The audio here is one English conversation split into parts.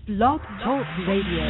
Blog Talk Radio.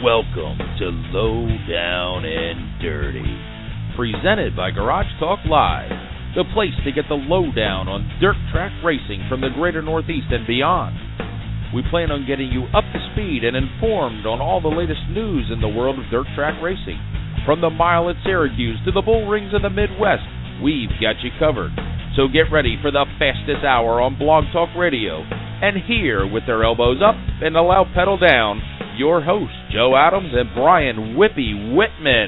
Welcome to Low Down and Dirty, presented by Garage Talk Live, the place to get the lowdown on dirt track racing from the greater Northeast and beyond. We plan on getting you up to speed and informed on all the latest news in the world of dirt track racing. From the mile at Syracuse to the bull rings of the Midwest, we've got you covered. So get ready for the fastest hour on Blog Talk Radio. And here, with their elbows up and the loud pedal down, your hosts, Joe Adams and Brian Whippy Whitman.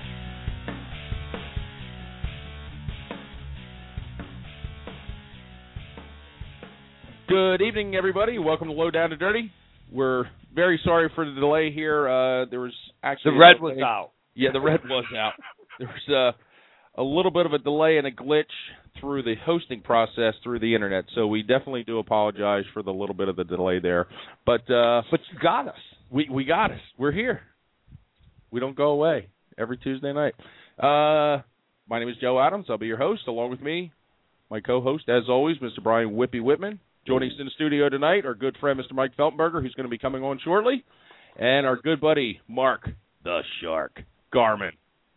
Good evening, everybody. Welcome to Low Down to Dirty. We're very sorry for the delay here. There was actually the red was out. Yeah, the red was out. There was a little bit of a delay and a glitch through the hosting process through the internet, so we definitely do apologize for the little bit of the delay there. But you got us. We got us. We're here. We don't go away every Tuesday night. My name is Joe Adams. I'll be your host. Along with me, my co-host, as always, Mr. Brian Whippy Whitman. Joining us in the studio tonight, our good friend, Mr. Mike Feltenberger, who's going to be coming on shortly, and our good buddy, Mark the Shark Garman.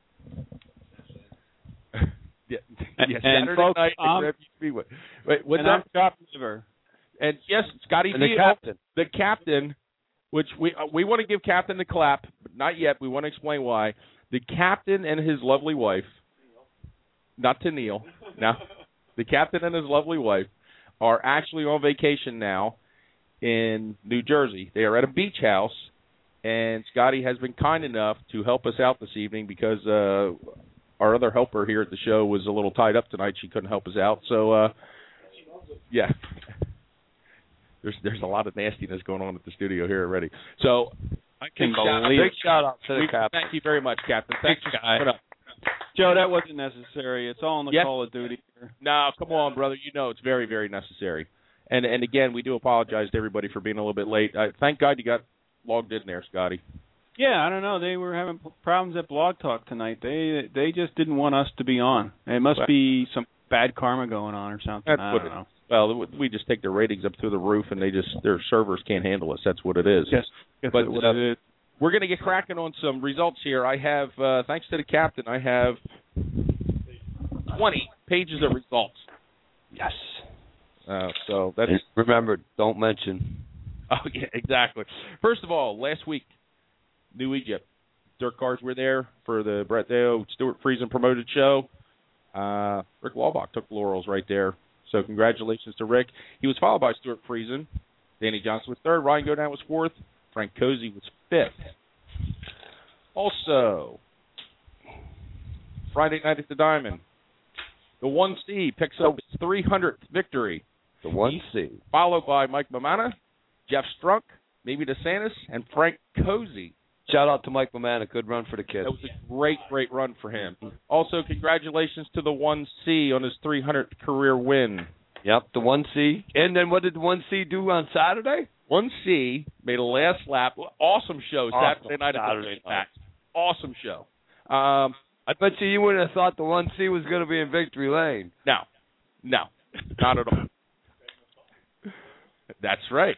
And folks, night, wait, what's that? Scott Liver. And yes, Scotty and the captain. The captain, which we want to give Captain the clap, but not yet. We want to explain why. The captain and his lovely wife, not to Neil, no, the captain and his lovely wife are actually on vacation now in New Jersey. They are at a beach house, and Scotty has been kind enough to help us out this evening because our other helper here at the show was a little tied up tonight. She couldn't help us out. So, yeah. There's a lot of nastiness going on at the studio here already. So, I can believe big shout out to the captain. Thank you very much, Captain. Thanks for coming up. Joe, that wasn't necessary. It's all in the Call of Duty here. No, come on, brother. You know it's very, very necessary. And again, we do apologize to everybody for being a little bit late. Thank God you got logged in there, Scotty. Yeah, I don't know. They were having problems at Blog Talk tonight. They just didn't want us to be on. It must be some bad karma going on or something. I don't know. Well, we just take their ratings up through the roof, and their servers can't handle us. That's what it is. Yes, but we're going to get cracking on some results here. I have, thanks to the captain, I have 20 pages of results. Yes. So that's remember, don't mention. Oh yeah, exactly. First of all, last week, New Egypt dirt cars were there for the Brett Deo Stuart Friesen promoted show. Rick Walbach took laurels right there. So congratulations to Rick. He was followed by Stuart Friesen. Danny Johnson was third. Ryan Godown was fourth. Frank Cozy was fifth. Also, Friday night at the Diamond, the 1C picks up his 300th victory. The 1C. Followed by Mike Mamana, Jeff Strunk, Mimi DeSantis, and Frank Cozy. Shout out to Mike Mamana. Good run for the kid. That was a great, great run for him. Also, congratulations to the 1C on his 300th career win. Yep, the 1C. And then what did the 1C do on Saturday? 1C made a last lap. Awesome show Saturday night at the Racetrack. Awesome show. I bet you wouldn't have thought the 1C was going to be in victory lane. No, not at all. That's right.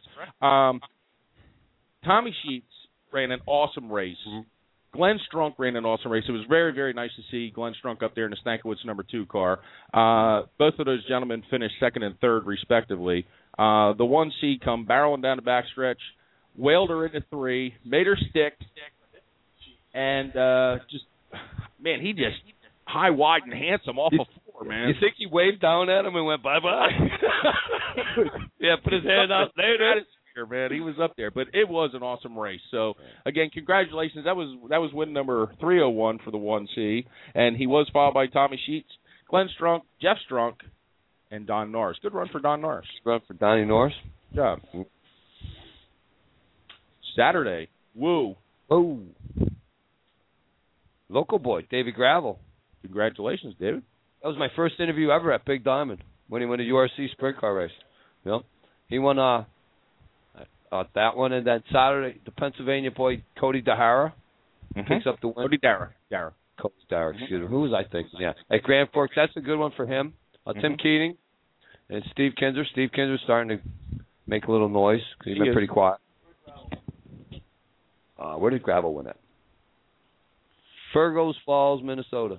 Tommy Sheets ran an awesome race. Mm-hmm. Glenn Strunk ran an awesome race. It was very, very nice to see Glenn Strunk up there in the Stankiewicz number 2 car. Both of those gentlemen finished second and third, respectively. The 1C come barreling down the backstretch, whaled her into 3, made her stick, and he just high, wide, and handsome off of 4, man. You think he waved down at him and went bye-bye? Yeah, put his hand out there. Man, he was up there, but it was an awesome race. So again, congratulations. That was win number 301 for the 1C, and he was followed by Tommy Sheets, Glenn Strunk, Jeff Strunk, and Don Norris. Good run for Don Norris. Good run for Donnie Norris. Good job. Saturday, woo. Oh. Local boy, David Gravel. Congratulations, David. That was my first interview ever at Big Diamond when he won a URC sprint car race. Yep. He won that one, and then Saturday, the Pennsylvania boy, Cody Dahara, picks up the win. Cody Dahara. Cody Dahara, excuse me. Who was I thinking? Yeah. At Grand Forks, that's a good one for him. Tim Keating and Steve Kinzer. Steve Kinzer's starting to make a little noise because he's been pretty quiet. Where did Gravel win at? Fergus Falls, Minnesota.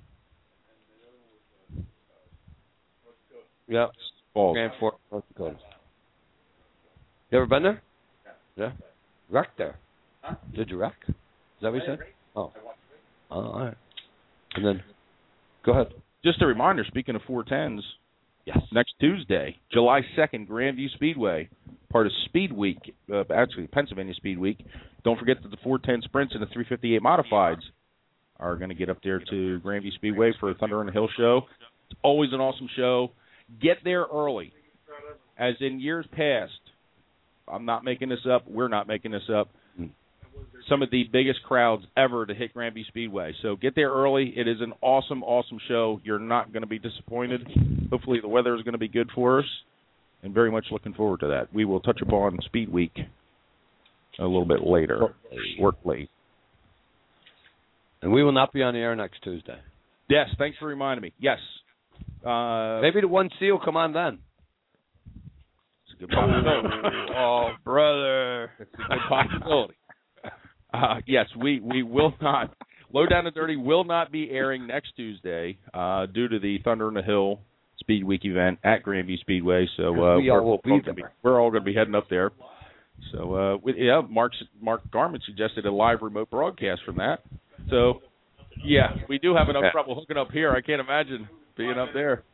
Yeah. Falls. Grand Forks, North Dakota. You ever been there? Yeah. Wrecked there. Huh? Did you wreck? Is that what you said? Oh. Oh, all right. And then, go ahead. Just a reminder, speaking of 410s, Yes. next Tuesday, July 2nd, Grandview Speedway, part of Speed Week, actually Pennsylvania Speed Week. Don't forget that the 410 Sprints and the 358 Modifieds are going to get up there to Grandview Speedway for a Thunder on the Hill show. It's always an awesome show. Get there early. As in years past, I'm not making this up, we're not making this up, some of the biggest crowds ever to hit Grandview Speedway. So get there early. It is an awesome, awesome show. You're not going to be disappointed. Hopefully the weather is going to be good for us, and very much looking forward to that. We will touch upon Speed Week a little bit later, shortly. And we will not be on the air next Tuesday. Yes, thanks for reminding me. Yes. Maybe the 1C will come on then. It's a good possibility. Oh, brother. It's a good possibility. Yes, we will not. Low Down and Dirty will not be airing next Tuesday due to the Thunder on the Hill Speed Week event at Grandview Speedway. So we're all going to be heading up there. So Mark Garman suggested a live remote broadcast from that. So yeah, we do have enough trouble hooking up here. I can't imagine being up there.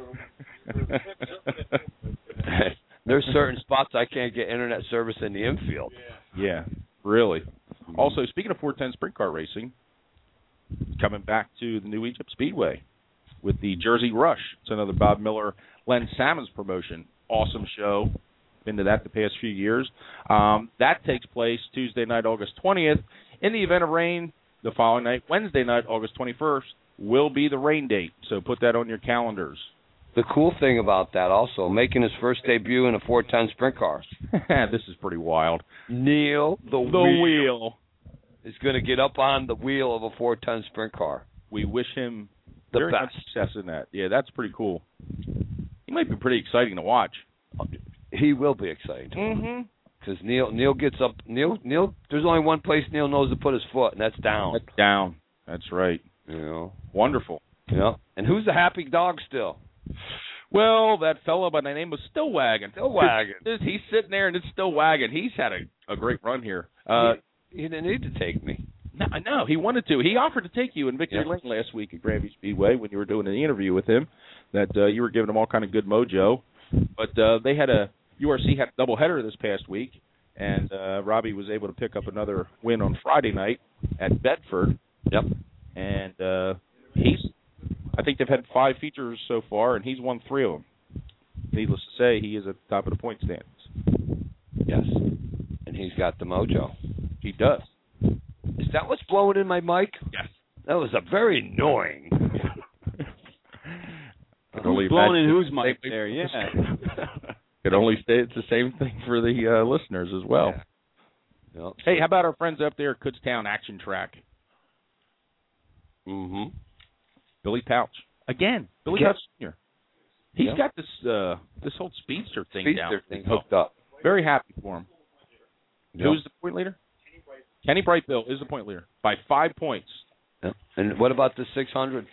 There's certain spots I can't get internet service in the infield. Yeah, really. Also, speaking of 410 sprint car racing, coming back to the New Egypt Speedway with the Jersey Rush. It's another Bob Miller, Len Salmons promotion. Awesome show. Been to that the past few years. That takes place Tuesday night, August 20th. In the event of rain, the following night, Wednesday night, August 21st, will be the rain date. So put that on your calendars. The cool thing about that also, making his first debut in a 410 sprint car. This is pretty wild. Neil, the wheel, is going to get up on the wheel of a 410 sprint car. We wish him the very best much success in that. Yeah, that's pretty cool. He might be pretty exciting to watch. He will be exciting to watch. Mm-hmm. Because Neil gets up. Neil. There's only one place Neil knows to put his foot, and that's down. That's down. That's right. You know. Wonderful. Yeah. And who's the happy dog still? Well, that fellow by the name of Stillwagon. Stillwagon. He's sitting there, and it's Stillwagon. He's had a great run here. He didn't need to take me. No, I know. He wanted to. He offered to take you in Victory Lane last week at Grandview Speedway when you were doing an interview with him, that you were giving him all kind of good mojo. But they had URC had a doubleheader this past week, and Robbie was able to pick up another win on Friday night at Bedford. Yep. And I think they've had 5 features so far, and he's won 3 of them. Needless to say, he is at the top of the point standings. Yes. And he's got the mojo. He does. Is that what's blowing in my mic? Yes. That was a very annoying. Who's blowing in whose mic there? Yeah. Could only say it's the same thing for the listeners as well. Yeah. Yep. Hey, how about our friends up there at Kutztown Action Track? Mm-hmm. Billy Pouch. Again, Billy Pouch Jr. He's Yep. got this whole speedster thing down. Hooked up. Very happy for him. Yep. Who's the point leader? Kenny Brightbill is the point leader by 5 points. Yep. And what about the 600s?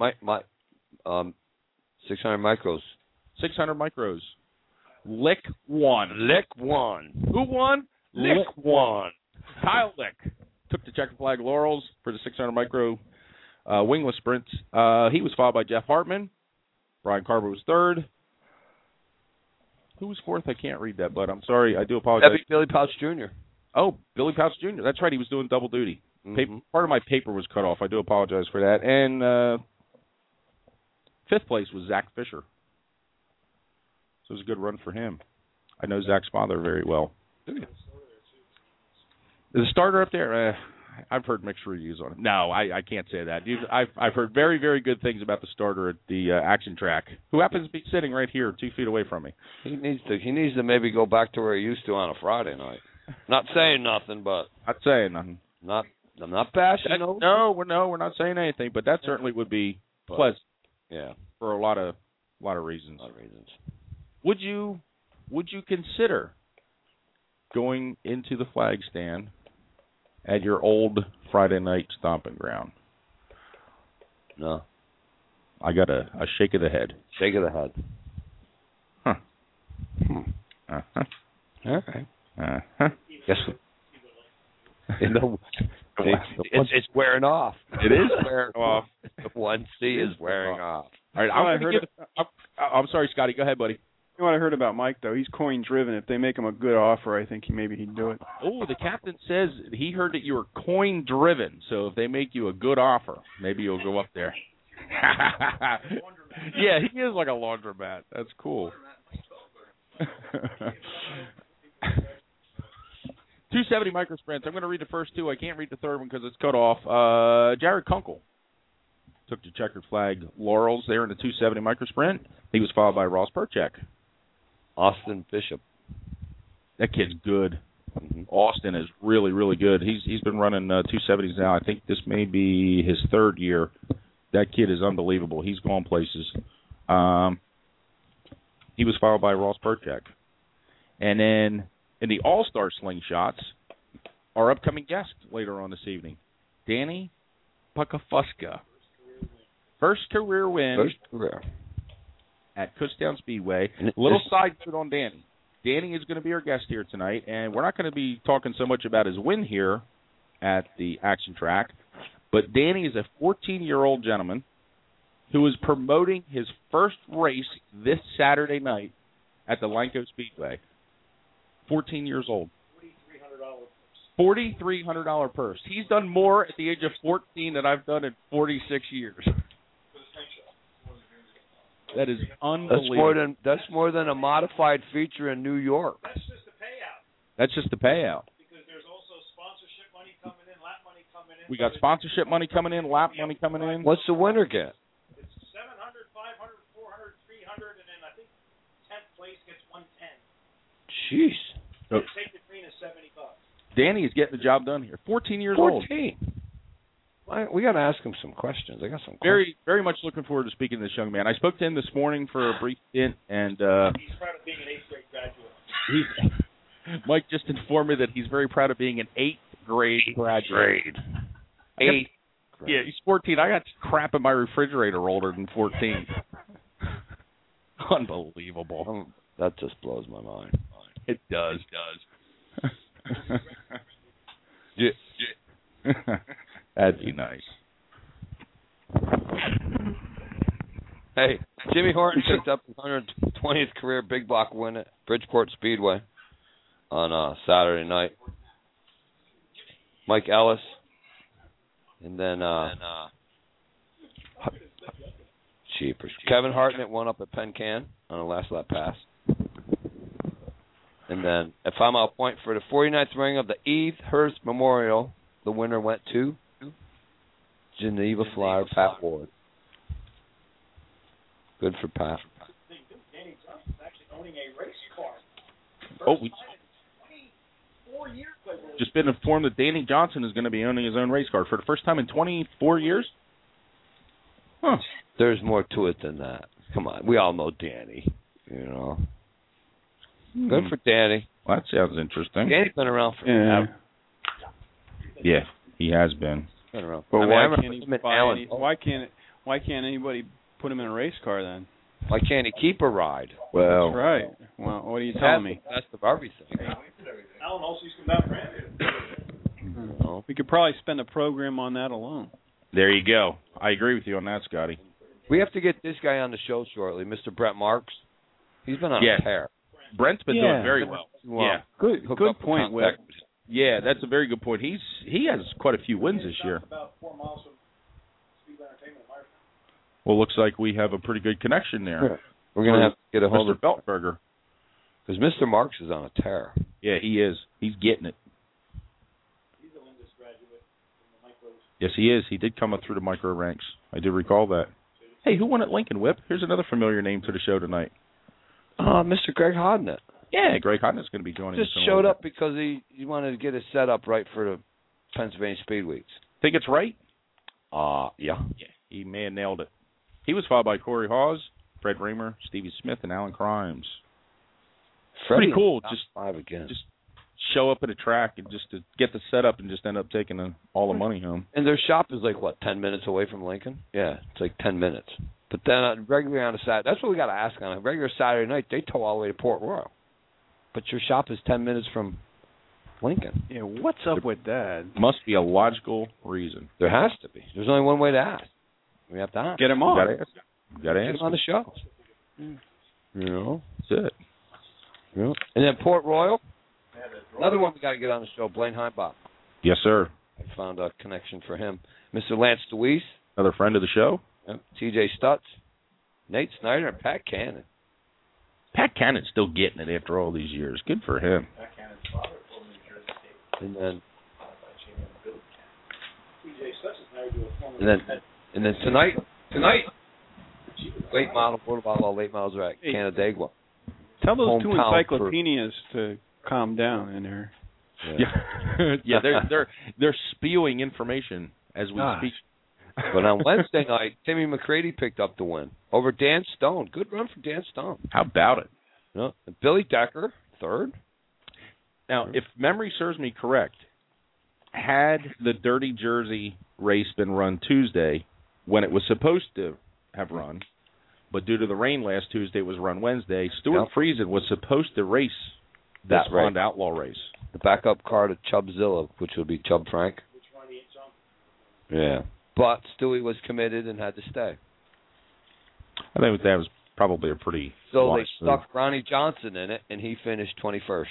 600 micros. 600 micros. Lick won. Who won? Lick won. Kyle Lick took the checkered flag laurels for the 600 micro wingless sprints. He was followed by Jeff Hartman. Brian Carver was third. Who was fourth? I can't read that, but I'm sorry. I do apologize. That'd be Billy Pouch Jr. Oh, Billy Pouch Jr. That's right. He was doing double duty. Mm-hmm. Part of my paper was cut off. I do apologize for that. And 5th place was Zach Fisher. So it was a good run for him. I know Zach's father very well. Do you? The starter up there, I've heard mixed reviews on it. No, I can't say that. I've heard very, very good things about the starter at the Action Track, who happens to be sitting right here 2 feet away from me. He needs to maybe go back to where he used to on a Friday night. Not saying nothing, but Not saying nothing. I'm not bashing. No, we're not saying anything, but that certainly would be pleasant. Yeah, for a lot of reasons. a lot of reasons. Would you consider going into the flag stand at your old Friday night stomping ground? No. I got a shake of the head. Shake of the head. Huh. Uh-huh. All right. Uh-huh. Guess it's wearing off. It is wearing off. The 1C is wearing off. All right, I'm sorry, Scotty. Go ahead, buddy. You know what I heard about Mike, though? He's coin-driven. If they make him a good offer, I think maybe he'd do it. Oh, the captain says he heard that you were coin-driven. So if they make you a good offer, maybe you'll go up there. Yeah, he is like a laundromat. That's cool. 270 microsprints. I'm going to read the first two. I can't read the third one because it's cut off. Jared Kunkel took the checkered flag laurels there in the 270 microsprint. He was followed by Ross Perchek. Austin Bishop. That kid's good. Mm-hmm. Austin is really, really good. He's been running 270s now. I think this may be his third year. That kid is unbelievable. He's gone places. He was followed by Ross Perchek. And then in the All-Star Slingshots, our upcoming guest later on this evening, Danny Pukafuska. First career win at Kutztown Speedway. A little side note on Danny. Danny is going to be our guest here tonight, and we're not going to be talking so much about his win here at the Action Track, but Danny is a 14-year-old gentleman who is promoting his first race this Saturday night at the Lanco Speedway. 14 years old. $4,300 purse. He's done more at the age of 14 than I've done in 46 years. That is unbelievable. That's more than a modified feature in New York. That's just the payout. That's just the payout. Because there's also sponsorship money coming in, lap money coming in. We got sponsorship money coming in, lap money coming in. What's the winner get? It's 700, 500, 400, 300, and then I think 10th place gets 110. Jeez. So take the green is $70. Danny is getting the job done here. 14 years old. 14. We got to ask him some questions. I got some questions. Very, very much looking forward to speaking to this young man. I spoke to him this morning for a brief stint, and he's proud of being an 8th grade graduate. Mike just informed me that he's very proud of being an 8th grade graduate. 8th. Yeah, he's 14. I got crap in my refrigerator older than 14. Unbelievable. That just blows my mind. It does. Yeah. That'd be nice. Hey, Jimmy Horton picked up his 120th career big block win at Bridgeport Speedway on Saturday night. Mike Ellis, and then cheapers. Kevin Hartnett won up at Penn Can on a last lap pass. And then a 5-mile point for the 49th ring of the Eve Hurst Memorial. The winner went to Geneva Flyer, Pat Ward. Good for Pat. Danny Johnson's actually owning a race car. We 24 years ago. just been informed that Danny Johnson is going to be owning his own race car for the first time in 24 years. Huh. There's more to it than that. Come on. We all know Danny, you know. Good for Danny. Well, that sounds interesting. Danny's been around forever. Yeah, he has been. Been around. But Allen. why can't anybody put him in a race car then? Why can't he keep a ride? Well, That's right. Well, what are you telling me? That's the everything. Alan also used to come down Brandon. No. We could probably spend a program on that alone. there you go. I agree with you on that, Scotty. We have to get this guy on the show shortly, Mr. Brett Marks. He's been on a tear. Brent's been doing very well. Yeah. Good point, Whit. Yeah, that's a very good point. He has quite a few wins this year. About 4 miles from Speedway Entertainment in Myertown. Well, looks like we have a pretty good connection there. We're going to have to get a hold Mr. of Beltberger. because Mr. Marks is on a tear. Yeah, he is. He's getting it. He's a Lindis graduate from the micros. Yes, he is. He did come up through the micro ranks. I do recall that. Hey, who won at Lincoln, Whip? Here's another familiar name to the show tonight. Mr. Greg Hodnett. Yeah, Greg Hodnett's going to be joining us. Just showed up because he wanted to get his setup right for the Pennsylvania Speed Weeks. Think it's right? Yeah. Yeah, he may have nailed it. He was followed by Corey Hawes, Fred Reamer, Stevie Smith, and Alan Crimes. Freddie Pretty cool. top Just 5 again. Just show up at a track and just to get the setup and just end up taking all the money home. And their shop is like, what, 10 minutes away from Lincoln? Yeah, it's like 10 minutes. But then regularly on a Saturday, that's what we got to ask on a regular Saturday night, they tow all the way to Port Royal. But your shop is 10 minutes from Lincoln. Yeah, what's up with that? Must be a logical reason. There has to be. There's only one way to ask. We have to ask. Get him on. Got to Get answer. him on the show. Mm. You know? That's it. Yeah. And then Port Royal, another one we got to get on the show, Blaine Heimbach. Yes, sir. I found a connection for him. Mr. Lance DeWeese. Another friend of the show. Yep. TJ Stutz. Nate Snyder and Pat Cannon. Pat Cannon's still getting it after all these years. Good for him. And then tonight, late model, Portobello, late models are at Canandaigua. Tell those two Hometown encyclopedias to calm down in there. Yeah, yeah. They're spewing information as we speak. But on Wednesday night, Timmy McCready picked up the win over Dan Stone. Good run for Dan Stone. How about it? You know, and Billy Decker, third. Now, if memory serves me correct, had the Dirty Jersey race been run Tuesday when it was supposed to have run, but due to the rain last Tuesday it was run Wednesday, Stuart Friesen was supposed to race this Honda Outlaw race. The backup car to Chubbzilla, which would be Chubb Frank. Yeah. But Stewie was committed and had to stay. I think that was probably a pretty So they stuck Ronnie Johnson in it, and he finished 21st.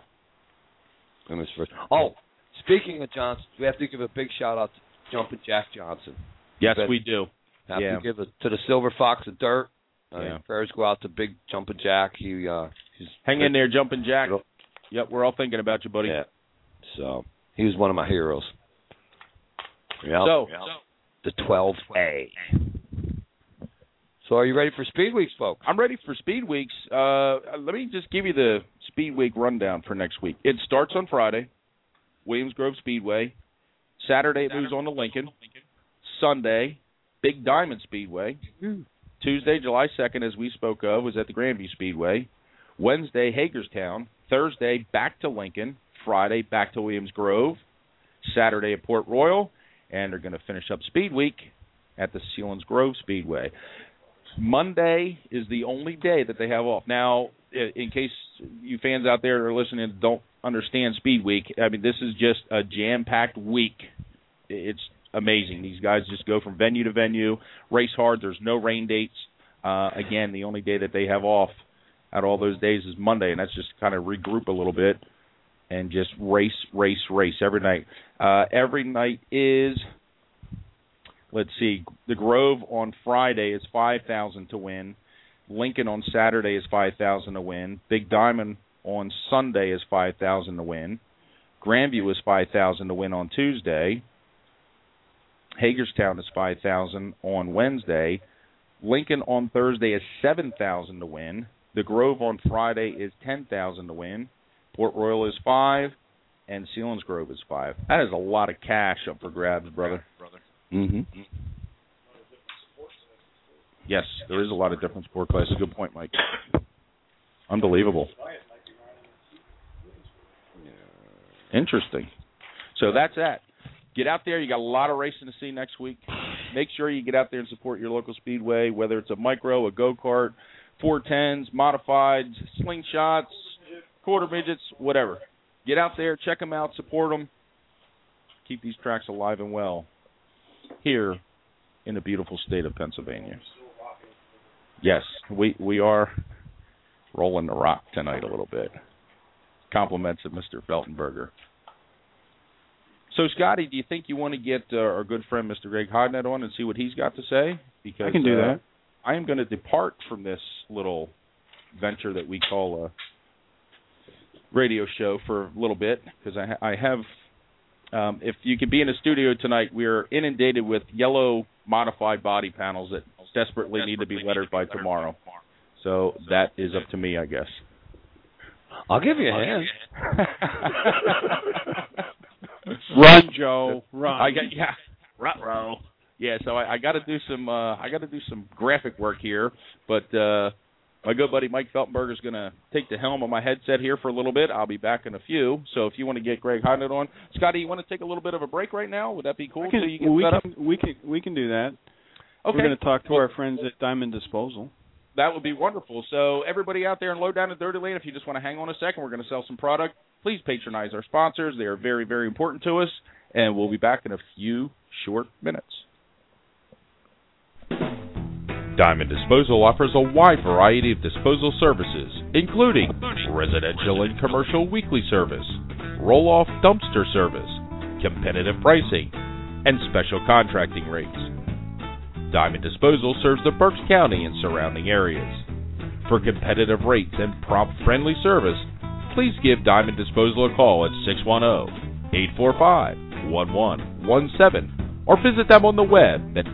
Oh, speaking of Johnson, we have to give a big shout-out to Jumpin' Jack Johnson. Yes, we do. Have to give it to the Silver Fox of Dirt. Yeah. Prayers go out to Big Jumpin' Jack. He's hang in there, Jumpin' Jack. Yep, we're all thinking about you, buddy. Yeah. So he was one of my heroes. Yep. So the 12A. So are you ready for Speed Weeks, folks? I'm ready for Speed Weeks. Let me just give you the Speed Week rundown for next week. It starts on Friday, Williams Grove Speedway. Saturday, it moves on to Lincoln. Sunday, Big Diamond Speedway. Tuesday, July 2nd, as we spoke of, was at the Grandview Speedway. Wednesday, Hagerstown. Thursday, back to Lincoln. Friday, back to Williams Grove. Saturday at Port Royal. And they're going to finish up Speed Week at the Selinsgrove Speedway. Monday is the only day that they have off. Now, in case you fans out there that are listening don't understand Speed Week, I mean, this is just a jam-packed week. It's amazing. These guys just go from venue to venue, race hard. There's no rain dates. Again, the only day that they have off out of all those days is Monday, and that's just kind of regroup a little bit and just race every night. Every night is, let's see, the Grove on Friday is $5,000 to win. Lincoln on Saturday is $5,000 to win. Big Diamond on Sunday is $5,000 to win. Grandview is $5,000 to win on Tuesday. Hagerstown is $5,000 on Wednesday. Lincoln on Thursday is $7,000 to win. The Grove on Friday is $10,000 to win. Port Royal is $5,000, and Selinsgrove is $5,000. That is a lot of cash up for grabs, brother. Mm-hmm. Yes, there is a lot of different sport classes. Good point, Mike. Unbelievable. Interesting. So that's that. Get out there. You got a lot of racing to see next week. Make sure you get out there and support your local speedway, whether it's a micro, a go-kart, 410s, modifieds, slingshots, quarter midgets, whatever. Get out there, check them out, support them. Keep these tracks alive and well here in the beautiful state of Pennsylvania. Yes, we are rolling the rock tonight a little bit. Compliments of Mr. Feltenberger. So, Scotty, do you think you want to get our good friend Mr. Greg Hodnett on and see what he's got to say? Because I can do that. I am going to depart from this little venture that we call a radio show for a little bit because I have, if you could be in the studio tonight, we're inundated with yellow modified body panels that desperately need to be lettered by tomorrow. So that is up to me, I guess. I'll give you a hand. Run, Joe. Run. Yeah, so I got to do some graphic work here, but My good buddy Mike Feltenberger is going to take the helm of my headset here for a little bit. I'll be back in a few. So if you want to get Greg Hodnett on, Scotty, you want to take a little bit of a break right now? Would that be cool? We can do that. Okay. We're going to talk to our friends at Diamond Disposal. That would be wonderful. So everybody out there in Low Down and Dirty Lane, if you just want to hang on a second, we're going to sell some product. Please patronize our sponsors. They are very, very important to us. And we'll be back in a few short minutes. Diamond Disposal offers a wide variety of disposal services, including residential and commercial weekly service, roll-off dumpster service, competitive pricing, and special contracting rates. Diamond Disposal serves the Berks County and surrounding areas. For competitive rates and prompt, friendly service, please give Diamond Disposal a call at 610-845-1117 or visit them on the web at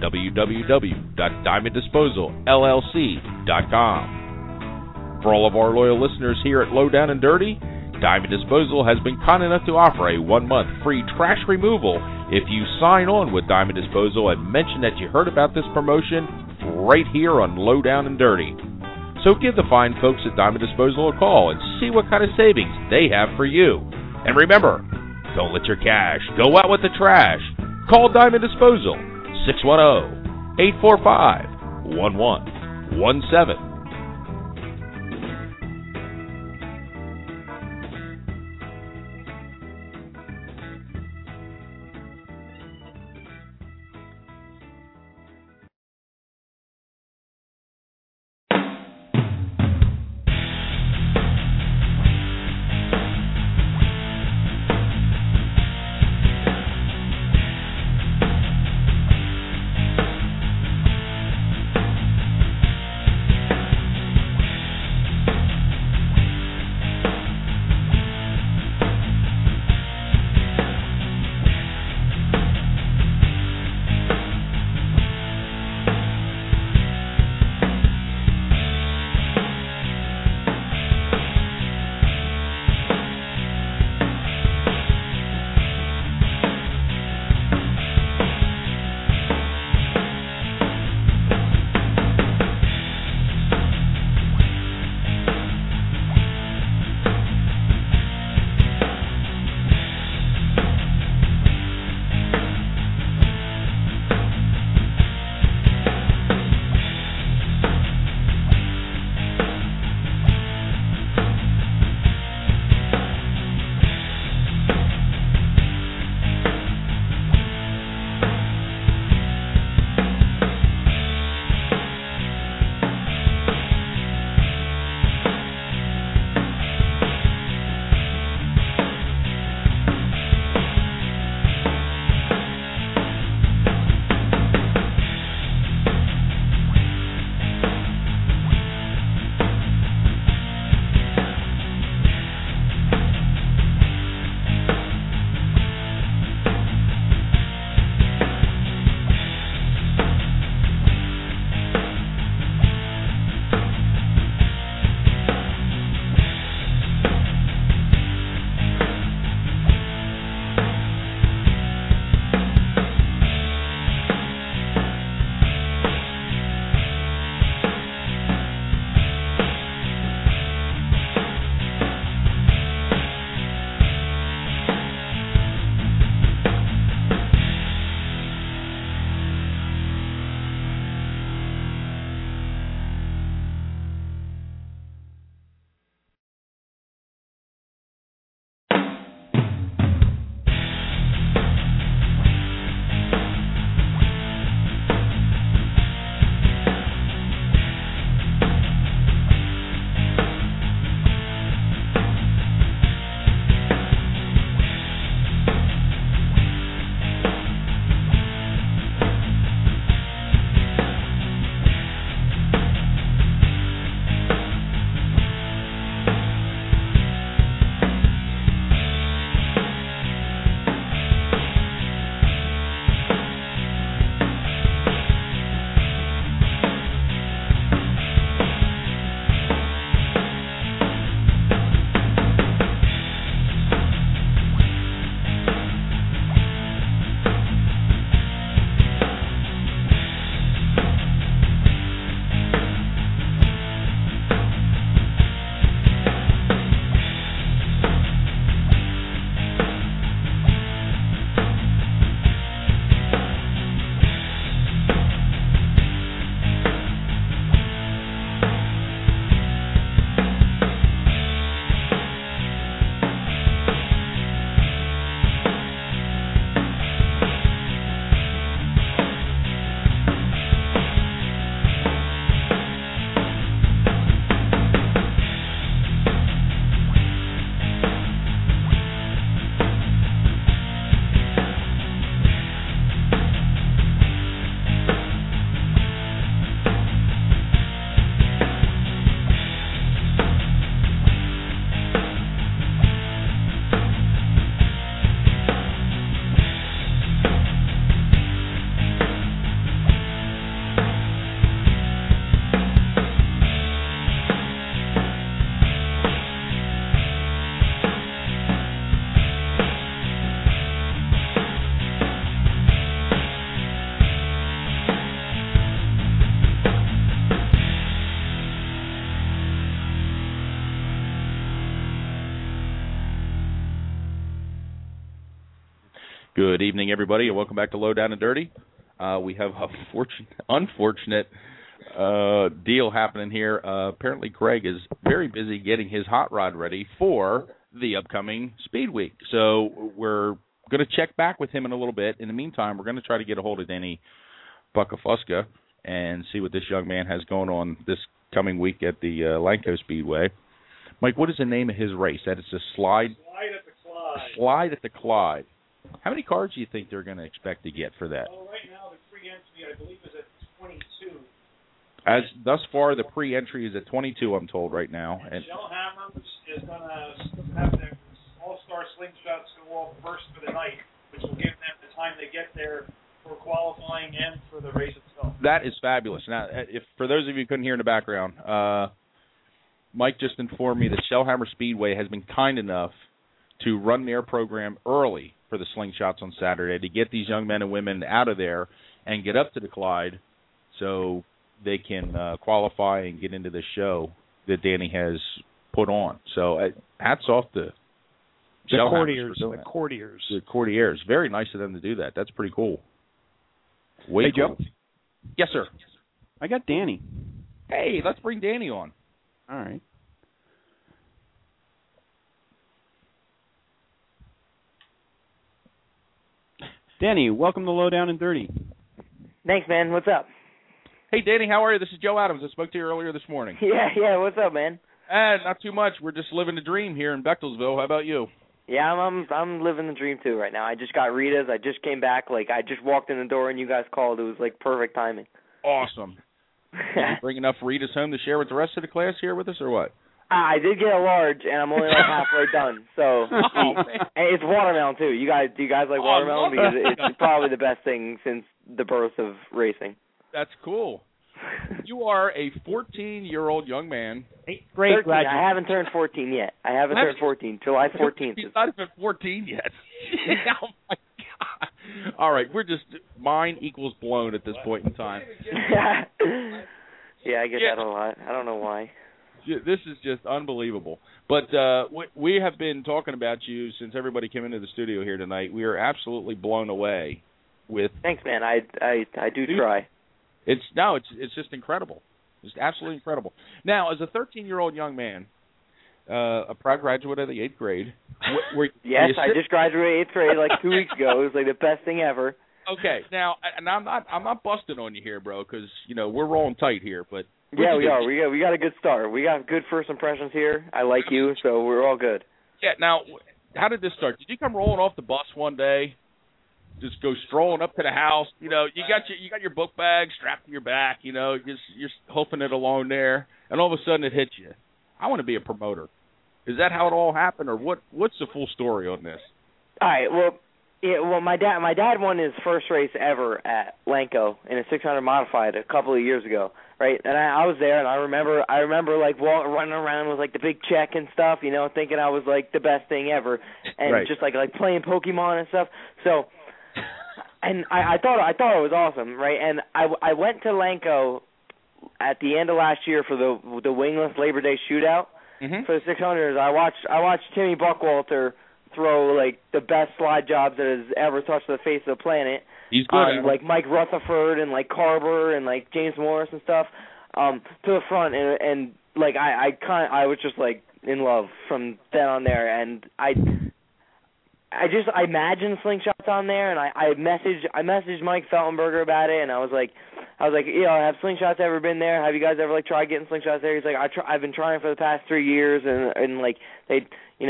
www.diamonddisposalllc.com. For all of our loyal listeners here at Low Down and Dirty, Diamond Disposal has been kind enough to offer a 1-month free trash removal if you sign on with Diamond Disposal and mention that you heard about this promotion right here on Low Down and Dirty. So give the fine folks at Diamond Disposal a call and see what kind of savings they have for you. And remember, don't let your cash go out with the trash. Call Diamond Disposal, 610-845-1117. Good evening, everybody, and welcome back to Low Down and Dirty. We have a unfortunate deal happening here. Apparently, Greg is very busy getting his hot rod ready for the upcoming Speed Week. So we're going to check back with him in a little bit. In the meantime, we're going to try to get a hold of Danny Buckafuska and see what this young man has going on this coming week at the Lanco Speedway. Mike, what is the name of his race? That is a slide at the Clyde. Slide at the Clyde. How many cars do you think they're going to expect to get for that? Well, right now the pre-entry, I believe, is at 22. As thus far, the pre-entry is at 22. I'm told right now. And Shellhammer is going to have their all-star slingshots go off first for the night, which will give them the time they get there for qualifying and for the race itself. That is fabulous. Now, if for those of you who couldn't hear in the background, Mike just informed me that Shellhammer Speedway has been kind enough to run their program early for the slingshots on Saturday to get these young men and women out of there and get up to the Clyde so they can qualify and get into the show that Danny has put on. So hats off to the Courtiers. The The Courtiers. Very nice of them to do that. That's pretty cool. Hey, Joe. Yes, sir. I got Danny. Hey, let's bring Danny on. All right. Danny, welcome to Low Down and Dirty. Thanks, man. What's up? Hey, Danny, how are you? This is Joe Adams. I spoke to you earlier this morning. Yeah. What's up, man? Not too much. We're just living the dream here in Bechtelsville. How about you? Yeah, I'm living the dream too right now. I just got Rita's. I just came back. I just walked in the door and you guys called. It was perfect timing. Awesome. Did you bring enough Rita's home to share with the rest of the class here with us, or what? I did get a large, and I'm only halfway done. So and it's watermelon too. Do you guys like watermelon? Because it's probably the best thing since the birth of racing. That's cool. You are a 14-year-old young man. 8th grade graduate. I haven't turned 14 yet. I haven't turned 14. July 14th. He's not even 14 yet. Oh, my God. All right, we're just mine equals blown at this point in time. Yeah, I get that a lot. I don't know why. This is just unbelievable. But we have been talking about you since everybody came into the studio here tonight. We are absolutely blown away with. Thanks, man. I do try. It's just incredible. It's absolutely incredible. Now, as a 13-year-old young man, a proud graduate of the 8th grade. Yes, I just graduated 8th grade 2 weeks ago. It was the best thing ever. Okay, now, and I'm not busting on you here, bro, because we're rolling tight here, but. Yeah, we are. We got a good start. We got good first impressions here. I like you, so we're all good. Yeah. Now, how did this start? Did you come rolling off the bus one day? Just go strolling up to the house. You got your book bag strapped to your back. You're hoofing it along there, and all of a sudden it hits you. I want to be a promoter. Is that how it all happened, or what's the full story on this? All right. Well, my dad won his first race ever at Lanco in a 600 modified a couple of years ago. Right, and I was there, and I remember running around with the big check and stuff, thinking I was the best thing ever, and right. just playing Pokemon and stuff. So, and I thought it was awesome, right? And I went to Lanco at the end of last year for the wingless Labor Day shootout for the 600s. I watched Timmy Buckwalter throw the best slide jobs that has ever touched the face of the planet. He's good. Mike Rutherford and Carver and James Morris and stuff to the front, and I was just in love from then on there, and I imagined slingshots on there, and I messaged Mike Feltenberger about it, and I was like, have slingshots ever been there? Have you guys ever tried getting slingshots there? He's like, I've been trying for the past 3 years, and they.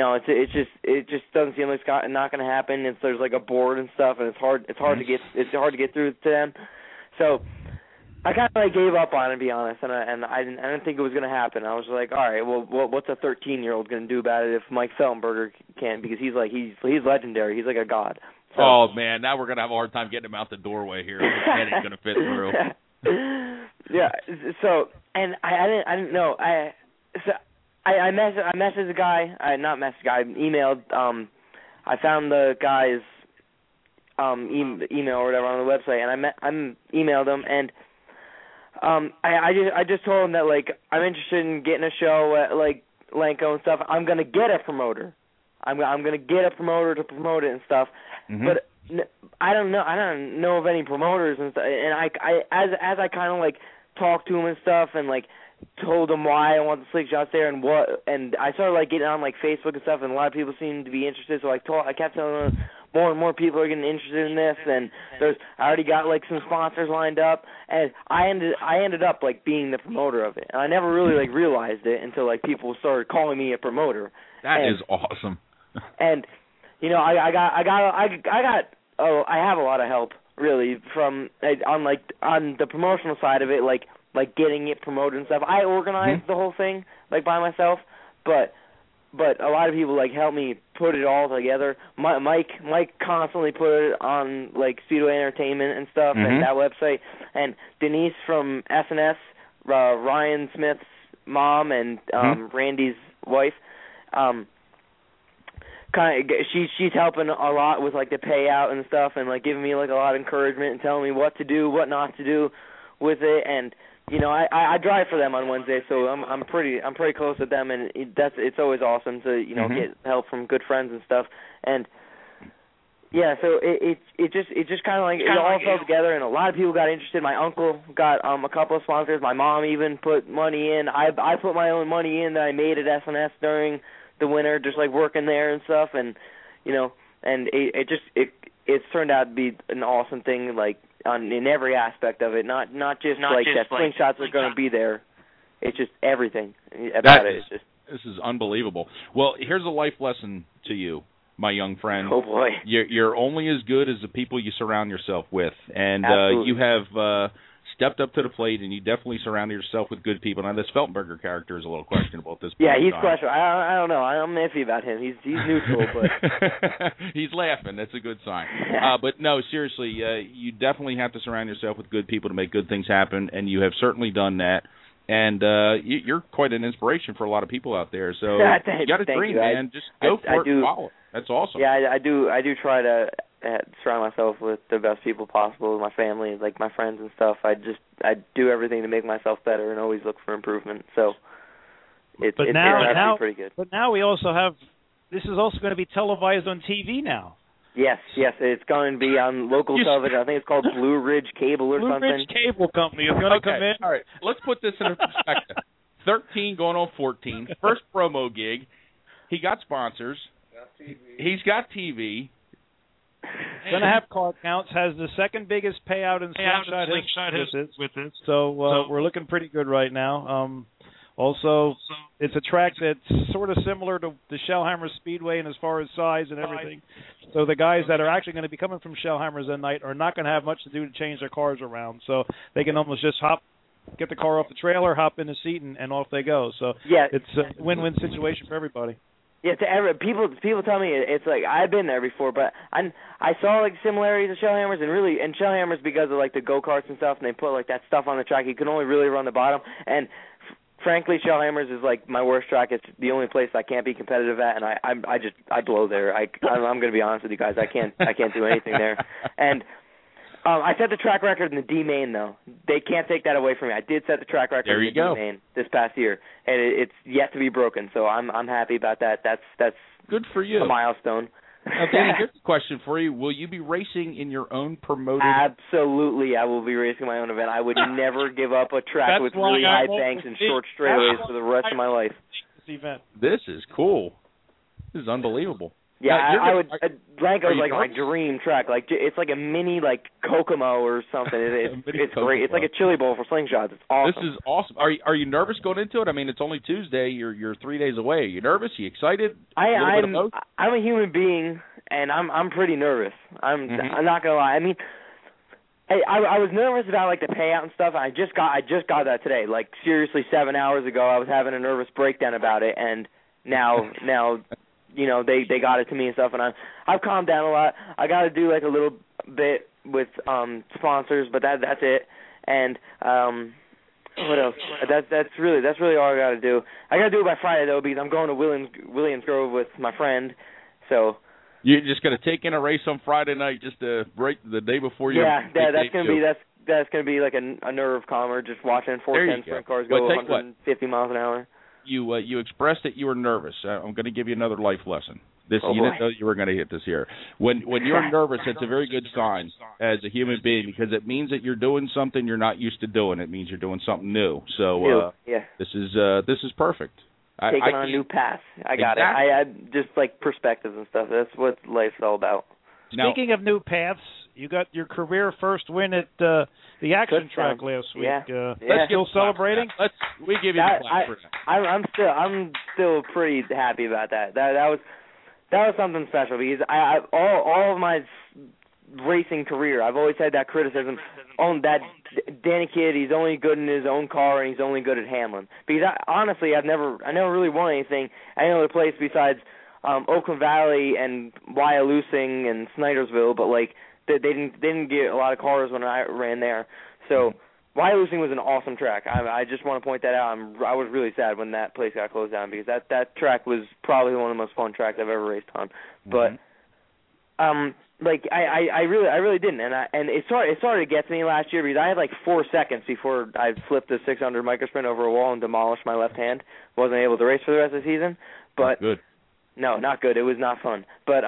It just doesn't seem like it's not going to happen. There's a board and stuff, and it's hard to get through to them. So I kind of gave up on it, to be honest, and I didn't think it was going to happen. I was like, all right, well, what's a 13-year-old going to do about it if Mike Feltenberger can't? Because he's legendary. He's like a god. So, oh man, now we're going to have a hard time getting him out the doorway here. He's going to fit through. Yeah. So and I didn't know. I messaged the guy. I emailed. I found the guy's email or whatever on the website, and I emailed him, and I just told him that I'm interested in getting a show at Lanco and stuff. I'm gonna get a promoter. I'm gonna get a promoter to promote it and stuff. Mm-hmm. But I don't know of any promoters and stuff. And as I kind of like talked to them and stuff, and like told them why I want the slingshots there and I started like getting on like Facebook and stuff, and a lot of people seemed to be interested. So I kept telling them more and more people are getting interested in this, and I already got like some sponsors lined up, and I ended up like being the promoter of it, and I never really like realized it until like people started calling me a promoter. That is awesome. And you know, I have a lot of help really from on the promotional side of it, like getting it promoted and stuff. I organized the whole thing like by myself, but a lot of people like helped me put it all together. Mike constantly put it on like Speedway Entertainment and stuff and that website. And Denise from SNS, Ryan Smith's mom and Randy's wife, she's helping a lot with like the payout and stuff, and like giving me like a lot of encouragement and telling me what to do, what not to do with it. And you know, I drive for them on Wednesday, so I'm pretty close with them, and it's always awesome to get help from good friends and stuff. And yeah, so it just kind of like it all fell together, and a lot of people got interested. My uncle got a couple of sponsors. My mom even put money in. I put my own money in that I made at SNS during the winter, just like working there and stuff, and you know, and it's turned out to be an awesome thing, like in every aspect of it, not just that slingshots are going to be there. It's just everything about it. This is unbelievable. Well, here's a life lesson to you, my young friend. Oh boy, you're only as good as the people you surround yourself with, and you have stepped up to the plate, and you definitely surrounded yourself with good people. Now, this Feltenberger character is a little questionable at this point. Yeah, he's questionable. I don't know. I'm iffy about him. He's neutral, but he's laughing. That's a good sign. But no, seriously, you definitely have to surround yourself with good people to make good things happen, and you have certainly done that. And you're quite an inspiration for a lot of people out there. So you got a dream, man. Just go for it and follow it. That's awesome. Yeah, I do try to surround myself with the best people possible, my family, like my friends and stuff. I do everything to make myself better and always look for improvement. So it's actually pretty good. But now we also have, this is also going to be televised on TV now. Yes, it's going to be on local television. I think it's called Blue Ridge Cable or something. Blue Ridge Cable Company is going to come in. All right, let's put this in perspective. 13 going on 14, first promo gig. He got sponsors. He's got TV. Going to have card counts. Has the second biggest payout in slingshot with it. So we're looking pretty good right now. Also, it's a track that's sort of similar to the Shellhammer Speedway and as far as size and everything. So the guys that are actually going to be coming from Shellhammers that night are not going to have much to do to change their cars around. So they can almost just get the car off the trailer, hop in the seat, and off they go. So it's a win-win situation for everybody. Yeah, people tell me it's like I've been there before, but I saw like similarities to Shellhammers and Shellhammers because of like the go-karts and stuff, and they put like that stuff on the track. You can only really run the bottom, and frankly, Shellhammers is like my worst track. It's the only place I can't be competitive at, and I blow there. I'm going to be honest with you guys. I can't do anything there, and. I set the track record in the D main though. They can't take that away from me. I did set the track record in the D main this past year, and it's yet to be broken. So I'm happy about that. That's good for you. A milestone. Now, Danny, here's a question for you. Will you be racing in your own promoted? Absolutely, I will be racing my own event. I would never give up a track with really high banks and short straightaways for the rest of my life. This is cool. This is unbelievable. Yeah, I would. Blanco's like my dream track. Like it's like a mini like Kokomo or something. It's great. It's like a chili bowl for slingshots. It's awesome. This is awesome. Are you nervous going into it? I mean, it's only Tuesday. You're 3 days away. Are you nervous? Are you excited? I'm a human being, and I'm pretty nervous. I'm not gonna lie. I mean, I was nervous about like the payout and stuff. I just got that today. Like seriously, 7 hours ago, I was having a nervous breakdown about it, and now. You know, they got it to me and stuff, and I've calmed down a lot. I got to do like a little bit with sponsors, but that's it. And what else? That's really all I got to do. I got to do it by Friday though, because I'm going to Williams Grove with my friend. So you're just going to take in a race on Friday night, just to break the day before you. Yeah, that's gonna be like a nerve calmer, just watching 410 sprint cars go 150 miles an hour. You expressed that you were nervous. I'm going to give you another life lesson. You didn't know you were going to hit this here. When you're nervous, it's a very good sign as a human being because it means that you're doing something you're not used to doing. It means you're doing something new. So this is perfect. Taking on a new path. I got it. I just like perspectives and stuff. That's what life's all about. Speaking of new paths, you got your career first win at the action track last week. Still celebrating? We give you the clap for that. I'm still pretty happy about that. That was something special because all of my racing career, I've always had that criticism on that Danny Kidd. He's only good in his own car and he's only good at handling. Because honestly, I never really won anything at any other place besides Oakland Valley and Wyalusing and Snydersville. But like they didn't get a lot of cars when I ran there. So Wyalusing was an awesome track. I just want to point that out. I was really sad when that place got closed down because that track was probably one of the most fun tracks I've ever raced on. But like I really didn't, and it started to get to me last year because I had like 4 seconds before I flipped the 600 microsprint over a wall and demolished my left hand. Wasn't able to race for the rest of the season. But good. No, not good. It was not fun. But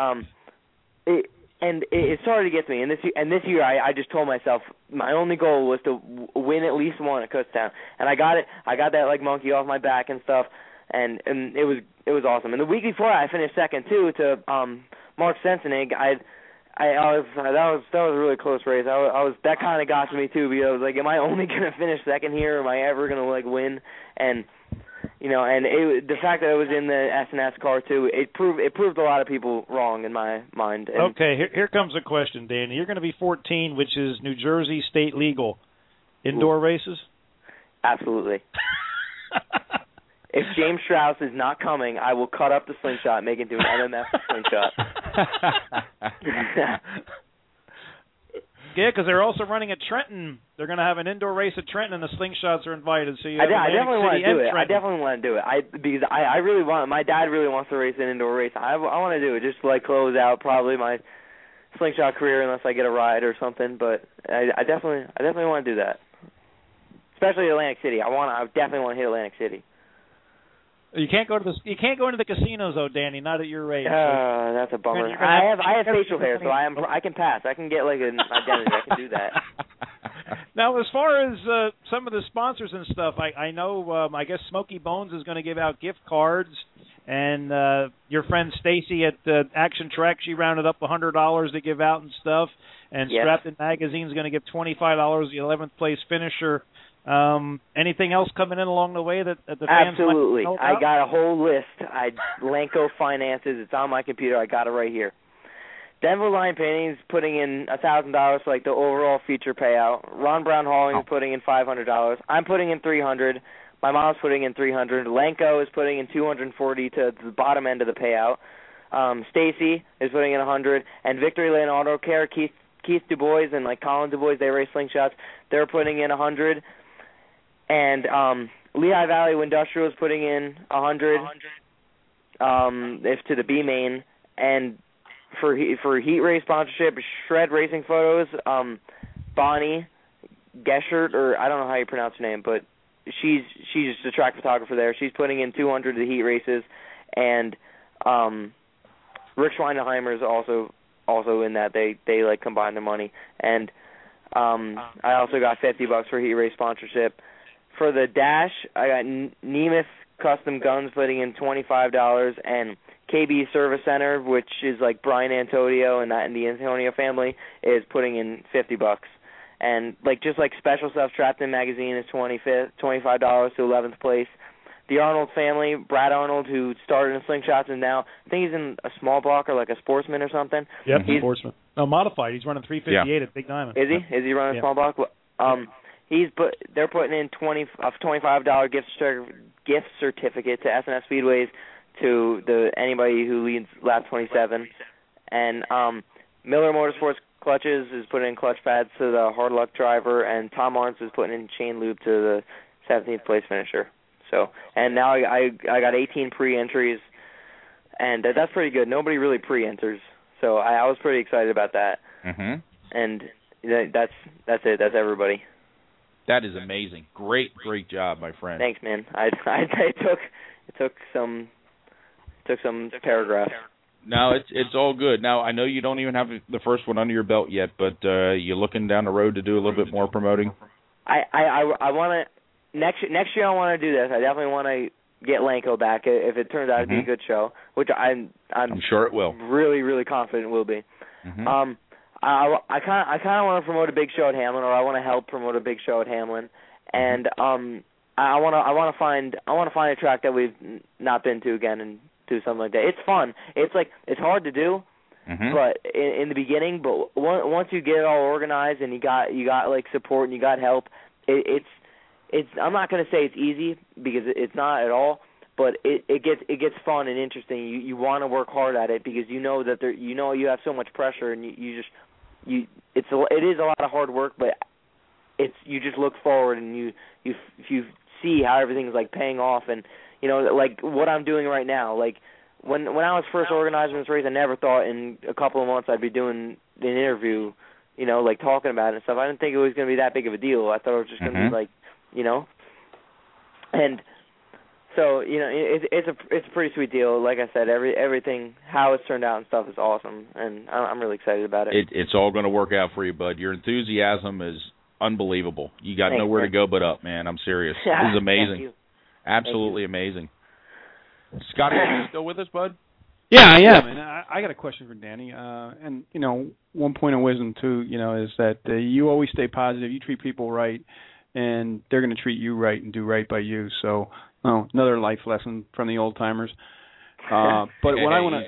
it started to get to me. And this year I just told myself my only goal was to win at least one at Kutztown, and I got it. I got that like monkey off my back and stuff, and it was awesome. And the week before I finished second too to Mark Sensenig. That was a really close race. That kind of got to me too because I was like, am I only gonna finish second here? Or am I ever gonna like win? And the fact that I was in the S&S car too, it proved a lot of people wrong in my mind. And okay, here comes a question, Danny. You're going to be 14, which is New Jersey state legal. Indoor races? Absolutely. If James Strauss is not coming, I will cut up the slingshot and make it into an MMF slingshot. Yeah, because they're also running at Trenton. They're going to have an indoor race at Trenton, and the slingshots are invited. So I definitely want to do it. I definitely want to do it. Because I really want. My dad really wants to race an indoor race. I want to do it just to like close out probably my slingshot career unless I get a ride or something. But I definitely want to do that. Especially Atlantic City. I definitely want to hit Atlantic City. You can't go into the casinos though, Danny. Not at your age. That's a bummer. I have facial hair, so I can pass. I can get like an identity. I can do that. Now, as far as some of the sponsors and stuff, I know. I guess Smoky Bones is going to give out gift cards, and your friend Stacy at Action Track, she rounded up $100 to give out and stuff. And Strapped In Magazine is going to give $25. The 11th place finisher. Anything else coming in along the way that the fans Absolutely. might know about? I got a whole list. Lanco Finances. It's on my computer. I got it right here. Denver Line Painting's putting in $1,000 for like the overall feature payout. Ron Brown Hauling is putting in $500. I'm putting in $300. My mom's putting in $300. Lanco is putting in $240 to the bottom end of the payout. Stacy is putting in $100, and Victory Lane Auto Care, Keith Du Bois and like Colin Du Bois, they race slingshots. They're putting in $100. And Lehigh Valley Industrial is putting in $100. If to the B main, and for heat race sponsorship, Shred Racing Photos, Bonnie Geschert, or I don't know how you pronounce her name, but she's just a track photographer there. She's putting in $200 to the heat races, and Rick Schweinheimer is also in that. They like combine their money, and I also got $50 for heat race sponsorship. For the dash, I got Nemeth Custom Guns putting in $25, and KB Service Center, which is like Brian Antonio and the Antonio family, is putting in $50. And like just like special stuff, Strapped In Magazine is $25 to 11th place. The Arnold family, Brad Arnold, who started in slingshots and now I think he's in a small block or like a sportsman or something. Yep, sportsman. No, modified. He's running 358 at Big Diamond. Is he? Is he running a small block? They're putting in $25 gift certificate to S&S Speedways to anybody who leads lap 27, and Miller Motorsports Clutches is putting in clutch pads to the Hard Luck driver, and Tom Lawrence is putting in chain lube to the 17th place finisher. So, and now I got 18 pre-entries, and that's pretty good. Nobody really pre-enters, so I was pretty excited about that. Mm-hmm. And that's it. That's everybody. That is amazing. Great job, my friend. Thanks, man. It took some paragraphs. No, it's all good. Now, I know you don't even have the first one under your belt yet, but you're looking down the road to do a little bit more promoting? I want to next year. I want to do this. I definitely want to get Lanco back if it turns out to be a good show, which I'm sure it will. Really, really confident it will be. I kind of want to promote a big show at Hamlin, or I want to help promote a big show at Hamlin, and I want to find a track that we've not been to again and do something like that. It's fun. It's hard to do, but in the beginning. But once you get it all organized and you got like support and you got help, it's. I'm not going to say it's easy because it's not at all. But it gets fun and interesting. You want to work hard at it because you know that you have so much pressure and it is a lot of hard work. But you just look forward and you see how everything's like paying off, and like what I'm doing right now. Like when I was first organizing this race, I never thought in a couple of months I'd be doing an interview, like talking about it and stuff. I didn't think it was going to be that big of a deal. I thought it was just going to be like, and so it's a pretty sweet deal. Like I said, everything how it's turned out and stuff is awesome, and I'm really excited about it. It's all going to work out for you, bud. Your enthusiasm is unbelievable. You got nowhere to go but up, man. I'm serious. This is amazing. Absolutely amazing. Scotty, are you still with us, bud? Yeah, man. I got a question for Danny. And one point of wisdom too, is that you always stay positive. You treat people right, and they're going to treat you right and do right by you. So, another life lesson from the old timers. But what I want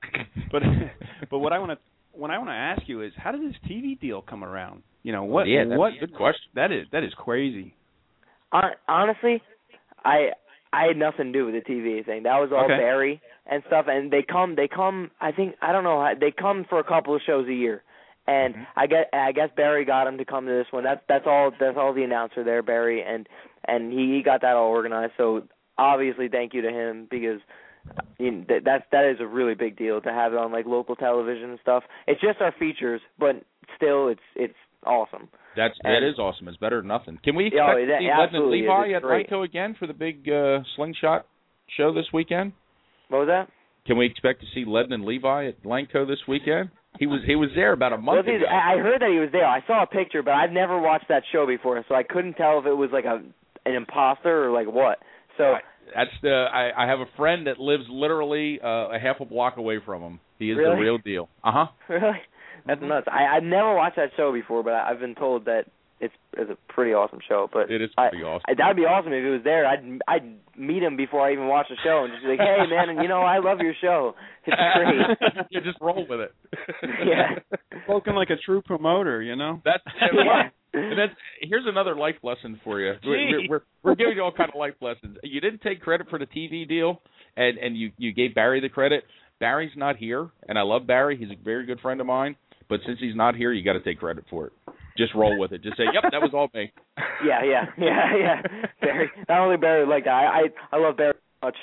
to ask you is, how did this TV deal come around? What? Yeah, that's a good question. That is crazy. Honestly, I had nothing to do with the TV thing. That was all Barry and stuff. And they come. I don't know. They come for a couple of shows a year, and I guess Barry got him to come to this one. That's all the announcer there, Barry, and he got that all organized. So obviously, thank you to him because that is a really big deal to have it on like local television and stuff. It's just our features, but still, it's awesome. That is awesome. It's better than nothing. Can we expect to see Ledden and Levi at Lanco again for the big slingshot show this weekend? What was that? Can we expect to see Ledden and Levi at Lanco this weekend? He was there about a month ago. I heard that he was there. I saw a picture, but I've never watched that show before, so I couldn't tell if it was like an imposter or like what. So I have a friend that lives literally a half a block away from him. He is the real deal. Really? That's nuts. I've never watched that show before, but I've been told that it's a pretty awesome show. But it is pretty awesome. That'd be awesome if he was there. I'd meet him before I even watch the show and just be like, hey, man, and I love your show. It's great. You just roll with it. Yeah. Spoken like a true promoter, That's and here's another life lesson for you. We're giving you all kind of life lessons. You didn't take credit for the TV deal, and you gave Barry the credit. Barry's not here, and I love Barry. He's a very good friend of mine. But since he's not here, you got to take credit for it. Just roll with it. Just say, "Yep, that was all me." Yeah. Barry, not only Barry like that. I love Barry much.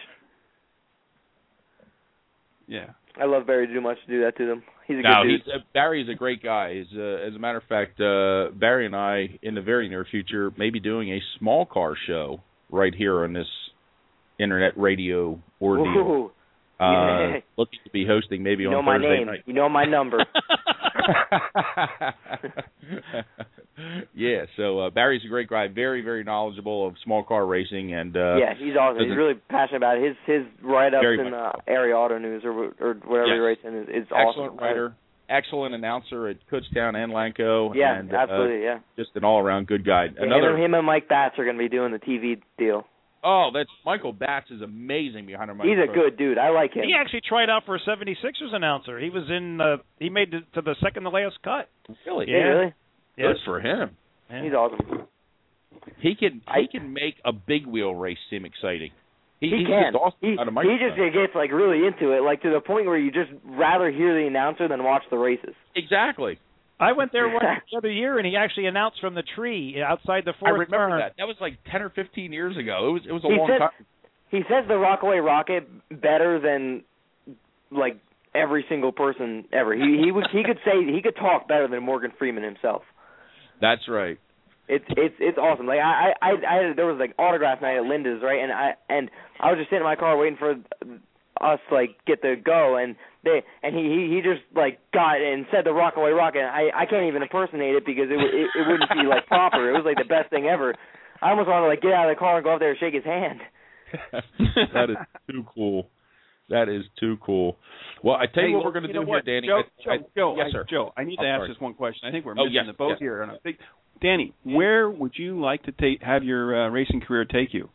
Yeah, I love Barry too much to do that to them. He's a good dude. Barry's a great guy. As a matter of fact, Barry and I, in the very near future, may be doing a small car show right here on this internet radio ordeal. Looking to be hosting maybe on Thursday night. You know my number. Yeah, so Barry's a great guy, very, very knowledgeable of small car racing, and he's awesome. He's really passionate about it. His write-ups in Area Auto News or whatever he writes in is awesome. Excellent writer, excellent announcer at Kutztown and Lanco. Yeah, and, absolutely. Just an all-around good guy. Him and Mike Batts are going to be doing the TV deal. Oh, that's Michael Batts is amazing behind him. He's a good dude. I like him. He actually tried out for a 76ers announcer. He was he made it to the second to last cut. Really? Yeah. Really? Good for him. Yeah. He's awesome. He can make a big wheel race seem exciting. He can. Awesome he just gets like really into it, like to the point where you just rather hear the announcer than watch the races. Exactly. I went there the other year, and he actually announced from the tree outside the fourth turn. I remember turn. that. That was like 10 or 15 years ago. It was a long time. He says the Rockaway Rocket better than like every single person ever. He could talk better than Morgan Freeman himself. That's right. It's awesome. Like there was like autograph night at Linda's, right? And I was just sitting in my car waiting for us like get the go, and he just like got and said the Rockaway Rocket. I can't even impersonate it because it wouldn't be like proper. It was like the best thing ever. I almost wanted to like get out of the car and go up there and shake his hand. That is too cool. That is too cool. Well, I tell you what we're going to do here, Danny. Joe, yes, sir. Joe, I need to ask this one question. I think we're missing the boat here. And Danny, where would you like to have your racing career take you?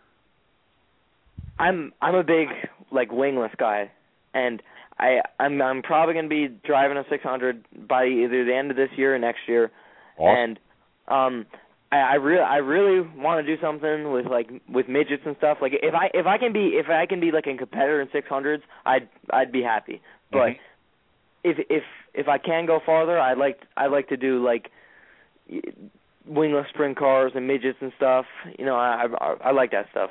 I'm a big like wingless guy, and I'm probably going to be driving a 600 by either the end of this year or next year. Awesome. And I really want to do something with midgets and stuff. Like if I can be like a competitor in 600s, I'd be happy. But if I can go farther, I'd like to do like wingless sprint cars and midgets and stuff. You know, I like that stuff.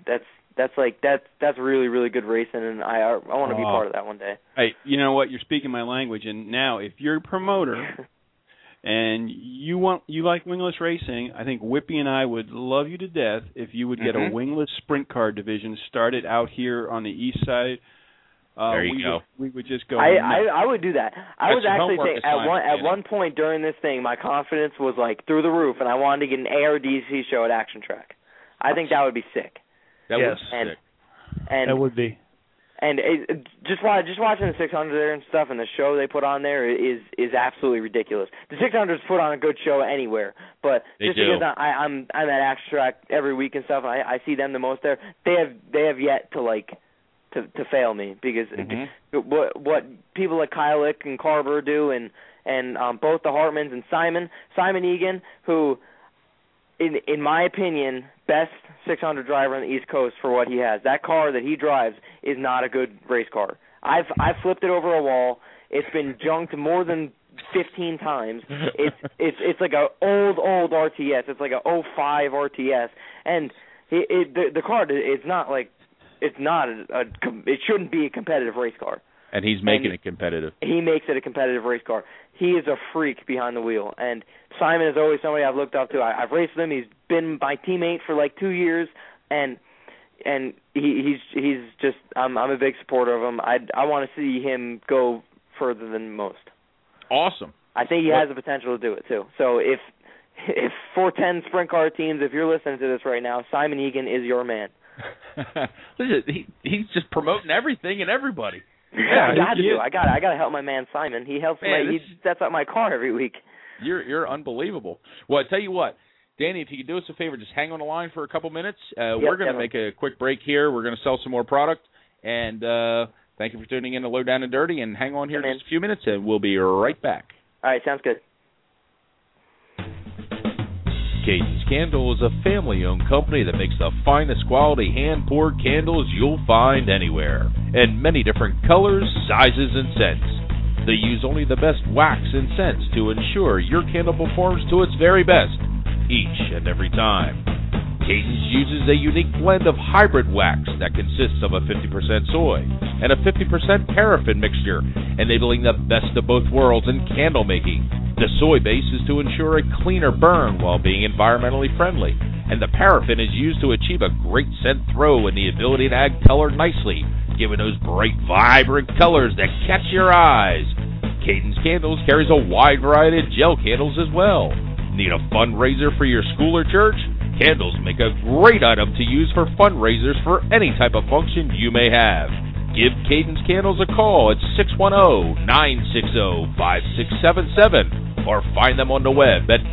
That's really, really good racing, and I want to be part of that one day. Hey, you know what? You're speaking my language, and now if you're a promoter and you like wingless racing, I think Whippy and I would love you to death if you would get a wingless sprint car division started out here on the east side. There you go. We would just go. I would do that. I was actually saying at one point during this thing, my confidence was like through the roof, and I wanted to get an ARDC show at Action Track. I think that would be sick. That would be sick. And that would be. And just watching the 600 there and stuff, and the show they put on there is absolutely ridiculous. The 600s put on a good show anywhere, but just because I'm at Action Track every week and stuff, I see them the most there. They have yet to fail me because what people like Kyle Lick and Carver do, and both the Hartmans and Simon Egan, who in my opinion, best 600 driver on the East Coast for what he has. That car that he drives is not a good race car. I've flipped it over a wall. It's been junked more than 15 times. It's like a old RTS. It's like a 05 RTS, and the car is not like it shouldn't be a competitive race car. And he's making it competitive. He makes it a competitive race car. He is a freak behind the wheel. And Simon is always somebody I've looked up to. I've raced with him. He's been my teammate for like 2 years, and he's just I'm a big supporter of him. I want to see him go further than most. Awesome. I think he has the potential to do it too. So if 410 sprint car teams, if you're listening to this right now, Simon Egan is your man. Listen, he's just promoting everything and everybody. Yeah, I got to help my man Simon. He helps me. He sets up my car every week. You're unbelievable. Well, I tell you what, Danny, if you could do us a favor, just hang on the line for a couple minutes. We're going to make a quick break here. We're going to sell some more product, and thank you for tuning in to Low Down and Dirty. And hang on here just a few minutes, and we'll be right back. All right, sounds good. Cadence Candle is a family-owned company that makes the finest quality hand-poured candles you'll find anywhere, in many different colors, sizes, and scents. They use only the best wax and scents to ensure your candle performs to its very best, each and every time. Cadence uses a unique blend of hybrid wax that consists of a 50% soy and a 50% paraffin mixture, enabling the best of both worlds in candle making. The soy base is to ensure a cleaner burn while being environmentally friendly, and the paraffin is used to achieve a great scent throw and the ability to add color nicely, giving those bright, vibrant colors that catch your eyes. Cadence Candles carries a wide variety of gel candles as well. Need a fundraiser for your school or church? Candles make a great item to use for fundraisers for any type of function you may have. Give Cadence Candles a call at 610-960-5677 or find them on the web at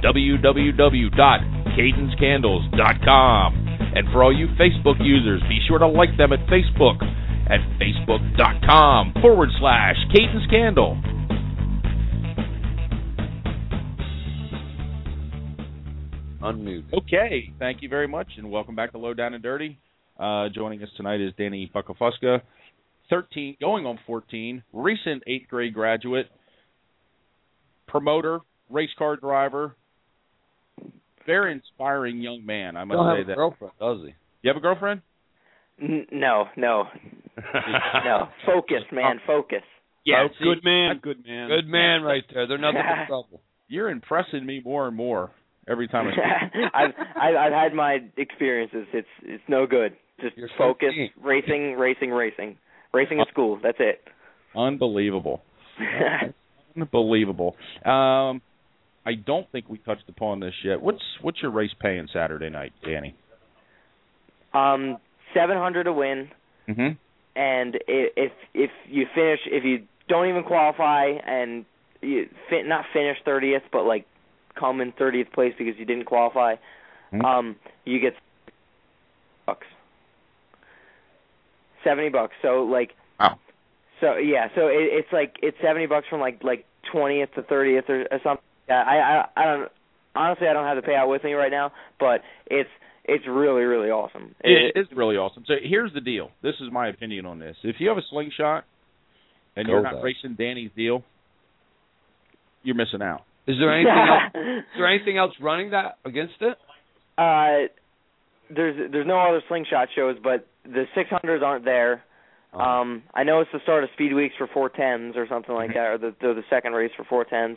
www.cadencecandles.com. And for all you Facebook users, be sure to like them at Facebook at facebook.com/Cadence Candle. Unmute. Okay, thank you very much, and welcome back to Low Down and Dirty. Joining us tonight is Danny Buckafuska, 13, going on 14, recent 8th grade graduate, promoter, race car driver, very inspiring young man, I must say that. Girlfriend, does he? You have a girlfriend? No. No. Focus, man, focus. Yeah, good man. Good man right there. They're nothing but trouble. You're impressing me more and more every time I speak. I've had my experiences. It's no good. Just focus, racing. Racing at school. That's it. Unbelievable. Unbelievable. I don't think we touched upon this yet. What's your race paying Saturday night, Danny? $700 to win. Mm-hmm. And if you don't even qualify and you not finish 30th, but like come in 30th place because you didn't qualify, you get $70. So like, wow. So yeah, so it's $70 from like 20th to 30th or something. I don't honestly, I don't have the payout with me right now, but it's really, really awesome. It is really awesome. So here's the deal. This is my opinion on this. If you have a slingshot and you're not racing Danny's deal, you're missing out. Is there anything else? Is there anything else running that against it? There's no other slingshot shows, but the 600s aren't there. I know it's the start of Speed Weeks for 410s or something like that, or the second race for 410s.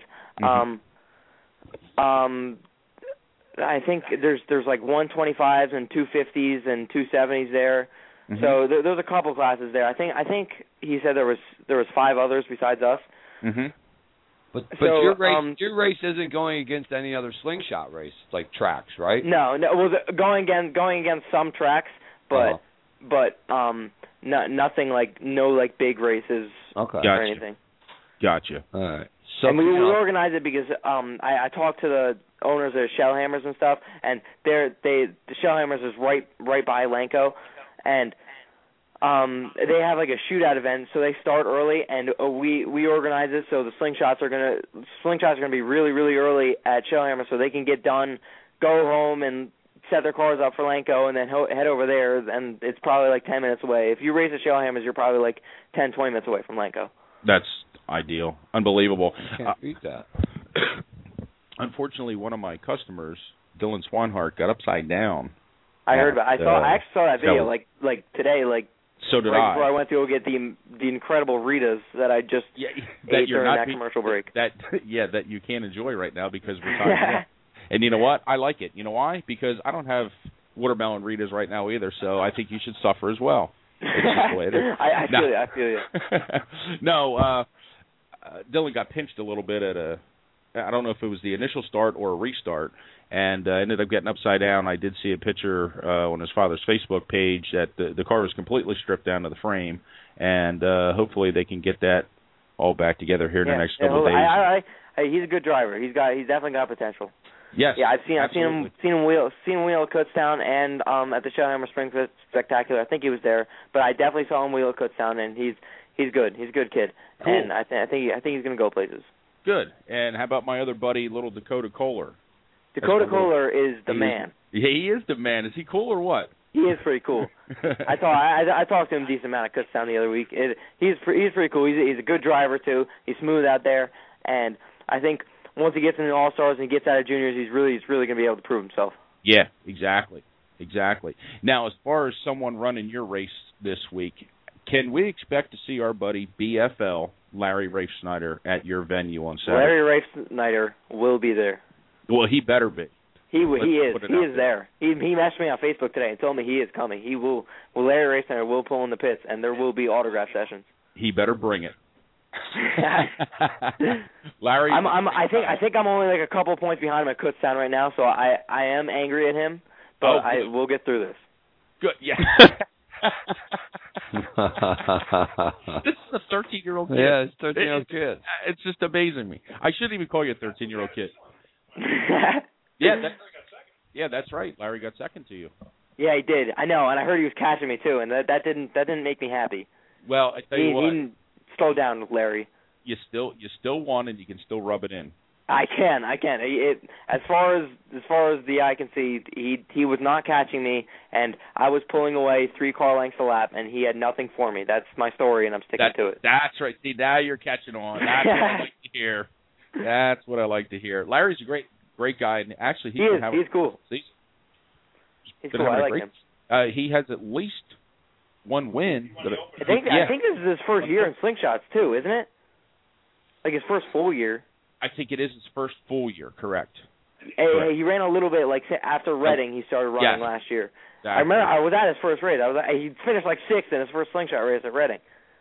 I think there's like 125s and 250s and 270s there. So there's a couple classes there. I think he said there was 5 others besides us. But so, your race isn't going against any other slingshot race like tracks, right? No. Well, going against some tracks, but nothing like big races or anything. Gotcha. All right. And we organized it because I talked to the owners of Shellhammers and stuff, and the Shellhammers is right by Lanco, and they have like a shootout event, so they start early, and we organize it so the slingshots are gonna be really, really early at Shellhammer, so they can get done, go home, and set their cars up for Lanco, and then head over there, and it's probably like 10 minutes away. If you race at Shellhammers, you're probably like 10, 20 minutes away from Lanco. That's ideal. Unbelievable. You can't beat that. Unfortunately, one of my customers, Dylan Swanhart, got upside down. I heard about. I actually saw that video like today. Like so did right before I went to go get the incredible Ritas that I just ate during that commercial break. That you can't enjoy right now because we're talking. And you know what? I like it. You know why? Because I don't have watermelon Ritas right now either. So I think you should suffer as well. It's just the way it is. I feel you. No, Dylan got pinched a little bit at I don't know if it was the initial start or a restart, and ended up getting upside down. I did see a picture on his father's Facebook page that the car was completely stripped down to the frame, and hopefully they can get that all back together here in the next couple of days. He's a good driver. He's definitely got potential. Yes. Yeah, I've seen him wheel at Kutztown and at the Shellhammer Spring Spectacular. I think he was there, but I definitely saw him wheel at Kutztown, and he's good. He's a good kid, cool. And I think he's going to go places. Good. And how about my other buddy, little Dakota Kohler? Dakota Kohler is the man. Yeah, he is the man. Is he cool or what? He is pretty cool. I talked to him a decent amount at Kutztown the other week. He's pretty cool. He's a good driver too. He's smooth out there, and I think once he gets into the All-Stars and gets out of juniors, he's really going to be able to prove himself. Yeah, exactly. Now, as far as someone running your race this week, can we expect to see our buddy BFL, Larry Rafe Snyder, at your venue on Saturday? Larry Rafe Snyder will be there. Well, he better be. He is. He is there. He messaged me on Facebook today and told me he is coming. He will. Well, Larry Rafe Snyder will pull in the pits, and there will be autograph sessions. He better bring it. Larry, I think I'm only like a couple points behind him at Kutztown right now, so I am angry at him, but I will get through this. Good, yeah. This is a 13-year-old kid. Yeah, it's a 13-year-old kid. It's just amazing me. I shouldn't even call you a 13-year-old kid. Yeah, that's right. Larry got second to you. Yeah, he did. I know, and I heard he was catching me too, and that didn't make me happy. Well, I tell you what. Slow down, Larry. You still won, and you can still rub it in. I can. As far as the eye can see, he was not catching me, and I was pulling away 3 car lengths a lap, and he had nothing for me. That's my story, and I'm sticking to it. That's right. See, now you're catching on. That's what I like to hear. That's what I like to hear. Larry's a great guy, and actually he's cool. He's cool. I like him. He has at least one win. I think this is his first year in slingshots too, isn't it? Like his first full year. I think it is his first full year, correct. Hey, he ran a little bit like after Reading. He started running last year. Exactly. I remember I was at his first race. He finished like 6th in his first slingshot race at Reading.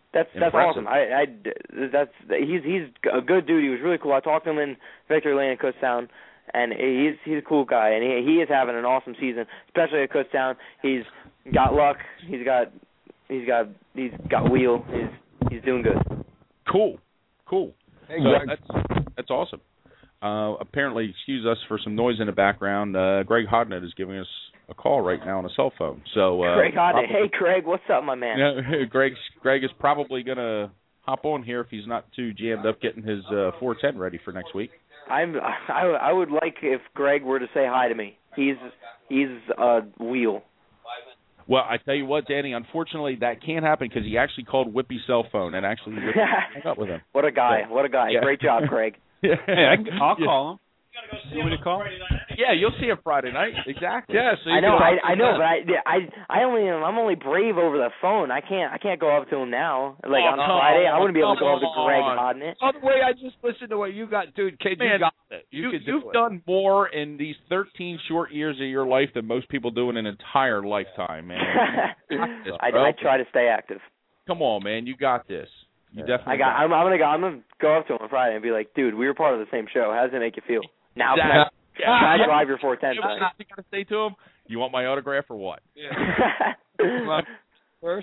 That's awesome. He's a good dude. He was really cool. I talked to him in Victory Lane at Kutztown, and he's a cool guy, and he is having an awesome season, especially at Kutztown. He's got luck. He's got wheel. He's doing good. Cool. Hey, so that's awesome. Apparently, excuse us for some noise in the background. Greg Hodnett is giving us a call right now on a cell phone. So Greg Hodnett. Hey, Craig, what's up, my man? Greg is probably going to hop on here if he's not too jammed up getting his 410 ready for next week. I would like if Greg were to say hi to me. He's a wheel. Well, I tell you what, Danny, unfortunately that can't happen because he actually called Whippy's cell phone and actually hung up with him. What a guy. Yeah. Great job, Craig. Hey, I'll call him. You want me to call? Yeah, you'll see him Friday night. Exactly. Yeah, so I know, but I'm only brave over the phone. I can't go up to him now. Like on Friday, I wouldn't be able to go up to Greg Hodnett. Oh, the way I just listened to what you got, dude, kid, man, you got it. You've done more in these 13 short years of your life than most people do in an entire lifetime, man. I try to stay active. Come on, man, you got this. You definitely. I'm gonna go up to him on Friday and be like, dude, we were part of the same show. How does it make you feel? Now can I drive your 410? You know what you gotta say to him? You want my autograph or what? Yeah. First.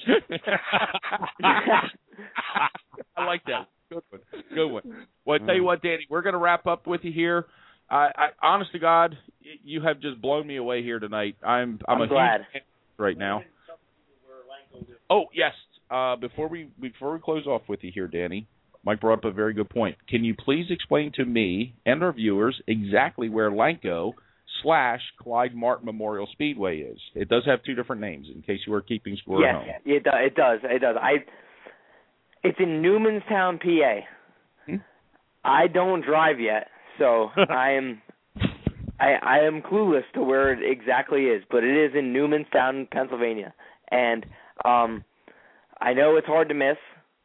I like that. Good one. Well, I tell you what, Danny, we're gonna wrap up with you here. I honest to God, you have just blown me away here tonight. I'm glad huge fan right now. Oh yes. Before we close off with you here, Danny, Mike brought up a very good point. Can you please explain to me and our viewers exactly where Lanco/Clyde Martin Memorial Speedway is? It does have two different names, in case you were keeping score at home. Yes, it does. It's in Newmanstown, PA. I don't drive yet, so I am clueless to where it exactly is, but it is in Newmanstown, Pennsylvania, and I know it's hard to miss.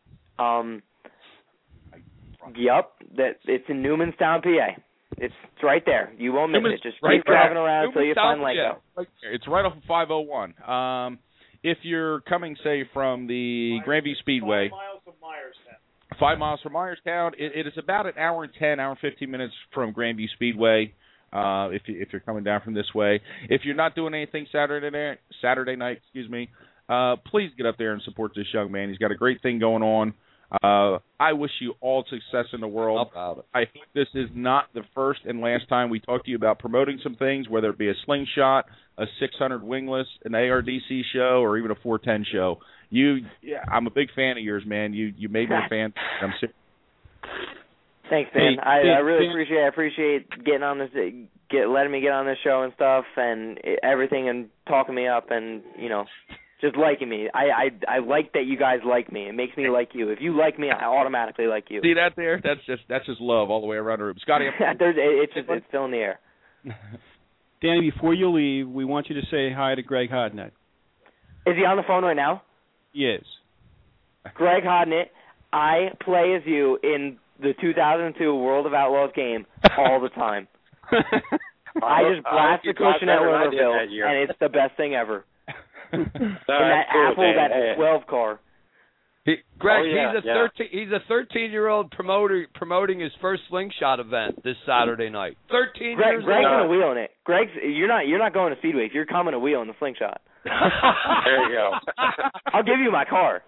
That it's in Newmanstown, PA. It's right there. You won't miss it. Just keep driving around until you find Lanco. Yeah. It's right off of 501. If you're coming, say, from the Grandview Speedway, 5 miles from Myerstown. 5 miles from Myerstown, it is about an hour and 10, hour and 15 minutes from Grandview Speedway. If you're coming down from this way, if you're not doing anything Saturday night, please get up there and support this young man. He's got a great thing going on. I wish you all success in the world. I hope this is not the first and last time we talk to you about promoting some things, whether it be a slingshot, a 600 wingless, an ARDC show, or even a 410 show. I'm a big fan of yours, man. You made me a fan. I'm serious. Thanks, man. I really appreciate it. I appreciate getting on this, letting me get on this show and stuff, and everything, and talking me up, and just liking me. I like that you guys like me. It makes me like you. If you like me, I automatically like you. See that there? That's just love all the way around the room. Scotty, it's still in the air. Danny, before you leave, we want you to say hi to Greg Hodnett. Is he on the phone right now? Yes. Greg Hodnett, I play as you in the 2002 World of Outlaws game all the time. I just blast the cushion at Lernerville, and it's the best thing ever. In that Apple, that 12 car. Greg, he's a 13-year-old promoting his first slingshot event this Saturday night. 13 years old. Greg's gonna wheel in it. You're not going to Speedway. You're coming to wheel in the slingshot. There you go. I'll give you my car.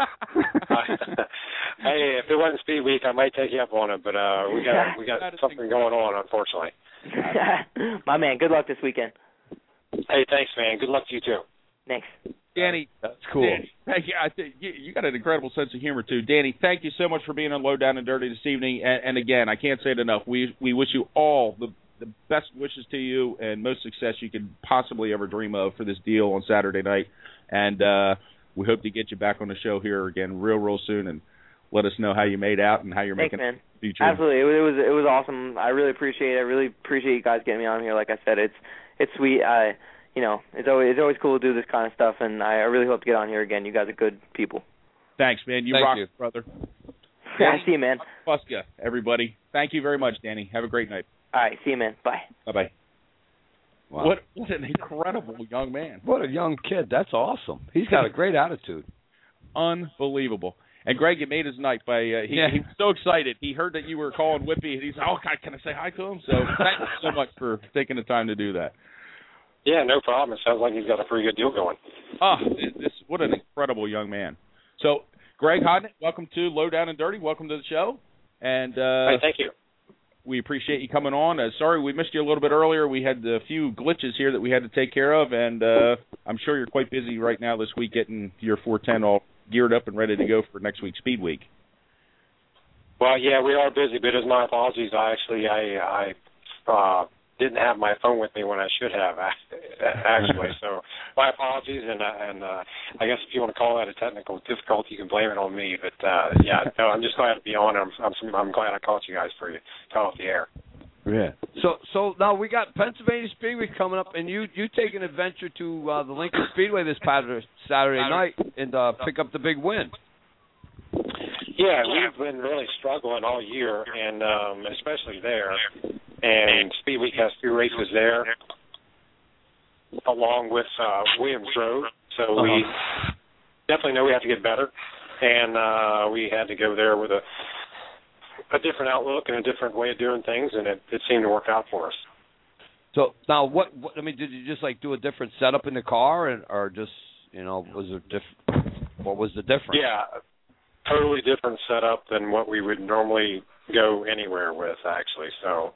Hey, if it wasn't Speed Week, I might take you up on it, but we got something going on, unfortunately. My man, good luck this weekend. Hey, thanks, man. Good luck to you too. Thanks. Danny, that's cool. Danny, you got an incredible sense of humor too. Danny, thank you so much for being on Low Down and Dirty this evening. And again, I can't say it enough. We wish you all the best wishes to you and most success you could possibly ever dream of for this deal on Saturday night. And we hope to get you back on the show here again real soon and let us know how you made out and how you're making man. the future. Absolutely. It was awesome. I really appreciate it. I really appreciate you guys getting me on here. Like I said, it's sweet. It's always cool to do this kind of stuff, and I really hope to get on here again. You guys are good people. Thanks, man. You rock, brother. I see you, man. Fuska, everybody. Thank you very much, Danny. Have a great night. All right, see you, man. Bye. Bye-bye. Wow. What an incredible young man. What a young kid. That's awesome. He's got a great attitude. Unbelievable. And Greg, you made his night by he was so excited. He heard that you were calling Whippy, and he's can I say hi to him? So thank you so much for taking the time to do that. Yeah, no problem. It sounds like he's got a pretty good deal going. What an incredible young man. So, Greg Hodnick, welcome to Low Down and Dirty. Welcome to the show. And hey, thank you. We appreciate you coming on. Sorry we missed you a little bit earlier. We had a few glitches here that we had to take care of, and I'm sure you're quite busy right now this week getting your 410 all geared up and ready to go for next week's Speed Week. Well, yeah, we are busy, but it's my apologies. I didn't have my phone with me when I should have, actually. So my apologies, and I guess if you want to call that a technical difficulty, you can blame it on me. But, yeah, no, I'm just glad to be on. I'm glad I caught you guys for you to off the air. Yeah. So now we got Pennsylvania Speedway coming up, and you take an adventure to the Lincoln Speedway this Saturday night and pick up the big win. Yeah, we've been really struggling all year, and especially there. And Speed Week has 2 races there, along with Williams Road. So we definitely know we have to get better, and we had to go there with a different outlook and a different way of doing things, and it seemed to work out for us. So now, what I mean, did you just like do a different setup in the car, or just was there what was the difference? Yeah, totally different setup than what we would normally go anywhere with, actually. So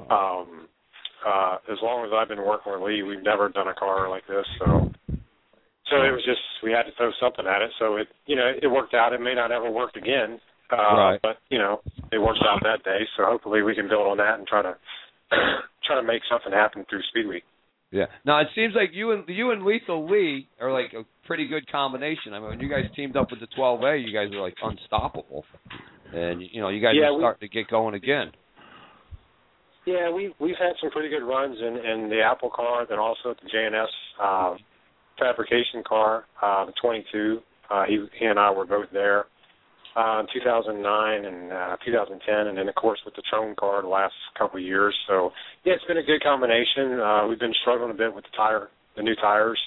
as long as I've been working with Lee, we've never done a car like this. So it was just, we had to throw something at it. So it worked out. It may not ever work again, right. But it worked out that day. So hopefully we can build on that and try to make something happen through Speed Week. Yeah. Now it seems like you and Lethal Lee are like a pretty good combination. I mean, when you guys teamed up with the 12A, you guys were like unstoppable, and you guys are starting to get going again. Yeah, we've had some pretty good runs in the Apple car, then also at the J&S fabrication car, the 22. He and I were both there in 2009 and 2010, and then of course with the Trone car the last couple of years. So yeah, it's been a good combination. We've been struggling a bit with the new tires.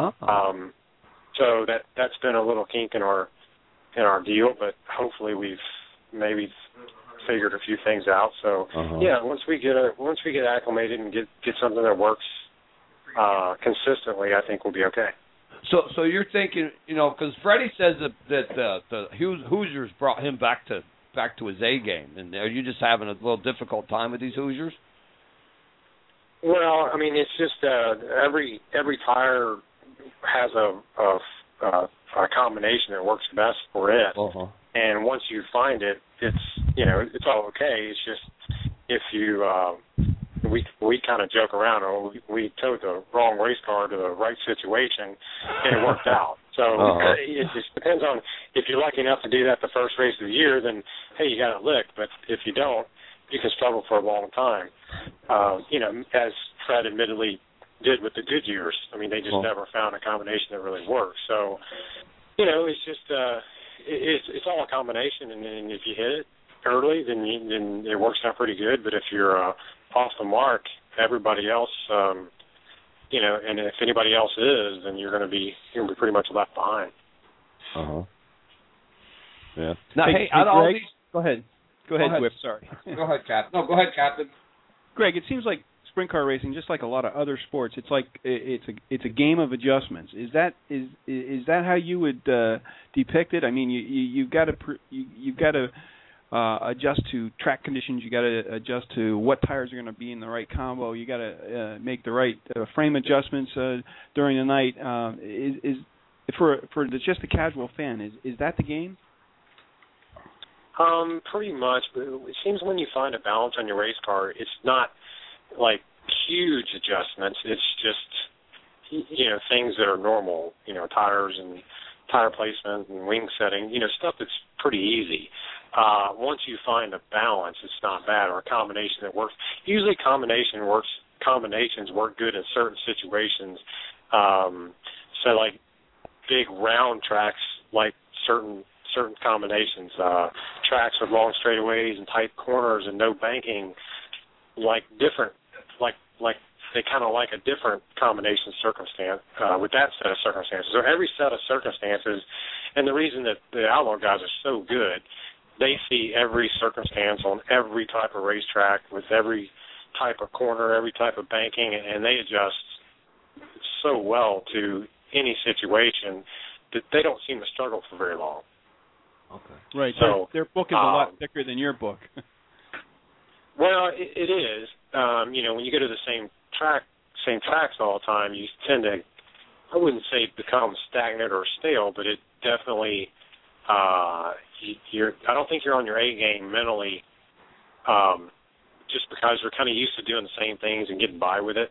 So that's been a little kink in our deal, but hopefully we've maybe figured a few things out. So yeah, once we get acclimated and get something that works consistently, I think we'll be okay. So you're thinking, because Freddie says that the Hoosiers brought him back to his A game, and are you just having a little difficult time with these Hoosiers? Well, I mean, it's just every tire has a combination that works best for it, and once you find it, it's all okay. It's just if you we kind of joke around, we towed the wrong race car to the right situation, and it worked out. So it just depends on, if you're lucky enough to do that the first race of the year, then hey, you got it licked. But if you don't, you can struggle for a long time. As Fred admittedly did with the Goodyears. I mean, they just never found a combination that really works. So, it's just it's all a combination, and if you hit it early, then it works out pretty good. But if you're off the mark, everybody else, and if anybody else is, then you're going to be pretty much left behind. Yeah. Now, hey, out of all Greg, these, go ahead, Whip. Sorry. Go ahead, Captain. No, go ahead, Captain. Greg, it seems like sprint car racing, just like a lot of other sports, it's like it's a game of adjustments. Is that how you would depict it? I mean, you've got to adjust to track conditions. You got to adjust to what tires are going to be in the right combo. You got to make the right frame adjustments during the night. Is for just the casual fan, is that the game? Pretty much. It seems when you find a balance on your race car, it's not like huge adjustments. It's just things that are normal. Tires and tire placement and wing setting. Stuff that's pretty easy. Once you find a balance, it's not bad, or a combination that works. Usually combinations work good in certain situations. So like big round tracks, like certain combinations, tracks with long straightaways and tight corners and no banking, like different, like they kind of like a different combination circumstance with that set of circumstances. So every set of circumstances, and the reason that the Outlaw guys are so good, they see every circumstance on every type of racetrack with every type of corner, every type of banking, and they adjust so well to any situation that they don't seem to struggle for very long. Okay. Right. So their book is a lot thicker than your book. Well, it is. When you go to the same tracks all the time, you tend to, I wouldn't say become stagnant or stale, but it definitely, I don't think you're on your A game mentally, just because we're kind of used to doing the same things and getting by with it.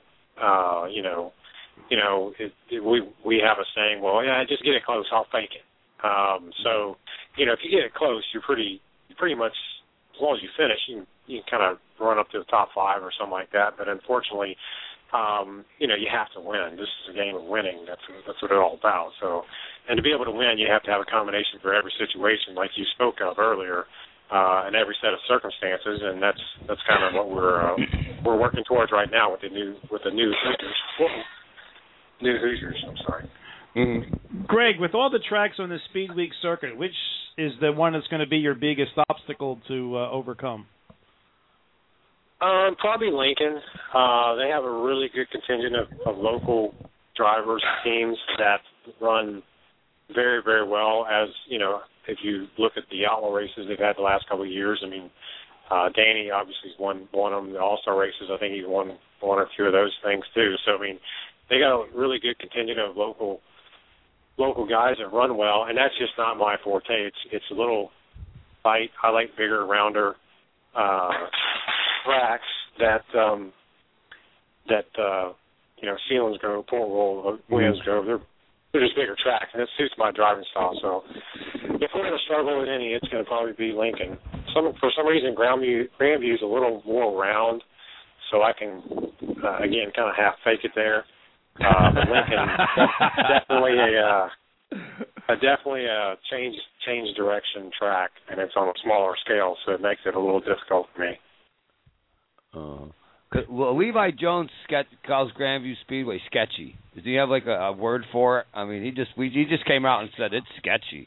We have a saying, well, yeah, just get it close, I'll fake it. So, if you get it close, you're pretty much, as long as you finish, you can kind of run up to the top 5 or something like that. But unfortunately, you have to win. This is a game of winning. That's what it's all about. So, and to be able to win, you have to have a combination for every situation, like you spoke of earlier, and every set of circumstances. And that's kind of what we're working towards right now with the new Hoosiers. New Hoosiers. I'm sorry. Mm-hmm. Greg, with all the tracks on the Speed Week circuit, which is the one that's going to be your biggest obstacle to overcome? Probably Lincoln. They have a really good contingent of local drivers and teams that run very, very well. As if you look at the Outlaw races they've had the last couple of years, I mean, Danny obviously has won one of them. The All-Star races, I think he's won one or two of those things too. So I mean, they got a really good contingent of local guys that run well, and that's just not my forte. It's a little tight. I like bigger, rounder tracks that Sealands Grove, Port Royal, Williams Grove. They're just bigger tracks, and it suits my driving style. So if we're going to struggle with any, it's going to probably be Lincoln. For some reason, Grandview is a little more round, so I can again kind of half fake it there. But Lincoln, definitely a change direction track, and it's on a smaller scale, so it makes it a little difficult for me. Well, Levi Jones calls Grandview Speedway sketchy. Does he have like a word for it? I mean, he just came out and said it's sketchy.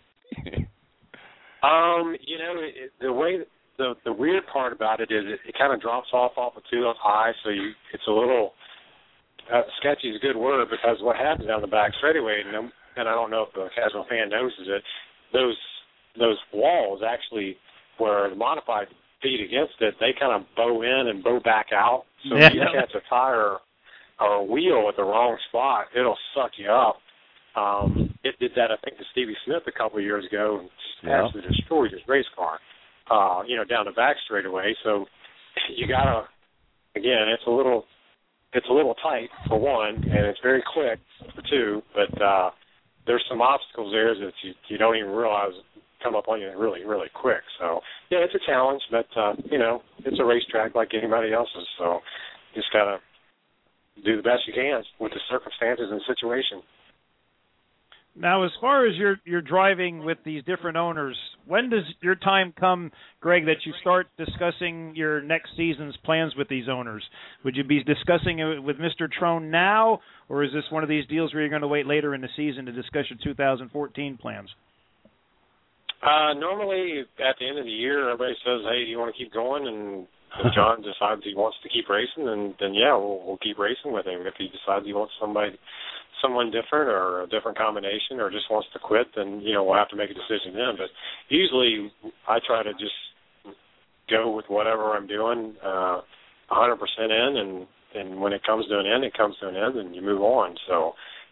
The weird part about it is it kind of drops off of 2 high, so it's a little sketchy is a good word, because what happens down the back straightaway, and I don't know if the casual fan notices it, those walls actually where the modified feet against it, they kind of bow in and bow back out. So if you catch a tire or a wheel at the wrong spot, it'll suck you up. It did that, I think, to Stevie Smith a couple of years ago and absolutely destroyed his race car, down the back straightaway. So you gotta, again, it's a little tight for one, and it's very quick for two. But there's some obstacles there that you don't even realize come up on you really, really quick. So yeah, it's a challenge, but it's a racetrack like anybody else's. So you just gotta do the best you can with the circumstances and situation. Now, as far as you're driving with these different owners, when does your time come, Greg, that you start discussing your next season's plans with these owners? Would you be discussing it with Mr. Trone now, or is this one of these deals where you're going to wait later in the season to discuss your 2014 plans? Normally, at the end of the year, everybody says, hey, do you want to keep going? And if John decides he wants to keep racing, then yeah, we'll keep racing with him. If he decides he wants someone different or a different combination or just wants to quit, then, we'll have to make a decision then. But usually I try to just go with whatever I'm doing 100% in, and when it comes to an end, it comes to an end, and you move on. So,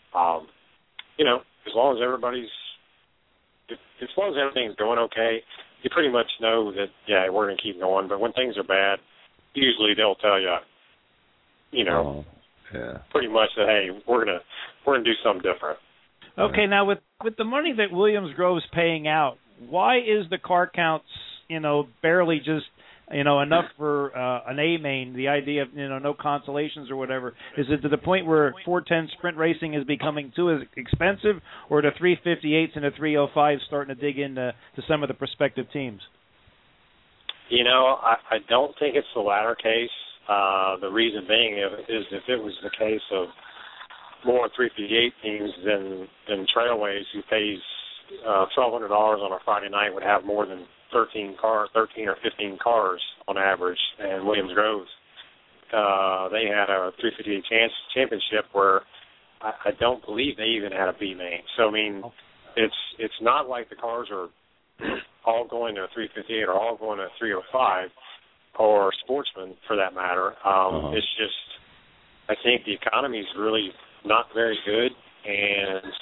as long as everything's going okay, you pretty much know that, yeah, we're going to keep going. But when things are bad, usually they'll tell you, pretty much that, hey, we're gonna do something different. Okay, now with the money that Williams Grove's paying out, why is the car counts, barely just, enough for an A main? The idea of no consolations or whatever. Is it to the point where 410 sprint racing is becoming too expensive, or the 358s and the 305s starting to dig into some of the prospective teams? I don't think it's the latter case. The reason being is if it was the case of more 358 teams than Trailways, who pays $1,200 on a Friday night, would have more than 13 or 15 cars on average. And Williams Grove, they had a 358 championship where I don't believe they even had a B main. So I mean, it's not like the cars are all going to a 358 or all going to a 305 or Sportsman for that matter. It's just, I think the economy is really not very good, and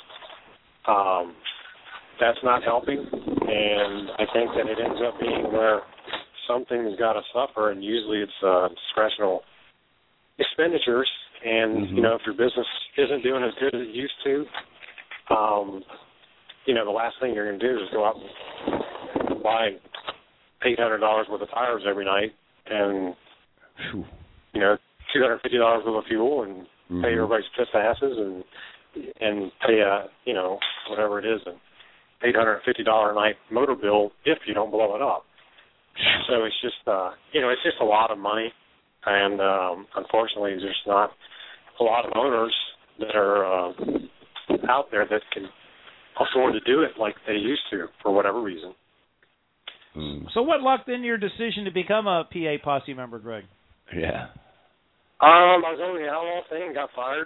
that's not helping. And I think that it ends up being where something's got to suffer, and usually it's discretional expenditures. And you know, if your business isn't doing as good as it used to, you know, the last thing you're going to do is go out and buy $800 worth of tires every night, and you know, $250 worth of fuel, and pay everybody's pissed asses, and pay you know, whatever it is, an $850 a night motor bill if you don't blow it up. So it's just you know, it's just a lot of money, and unfortunately, there's not a lot of owners that are out there that can afford to do it like they used to for whatever reason. So what locked in your decision to become a PA Posse member, Greg? Yeah. I was on the Outlaw thing and got fired.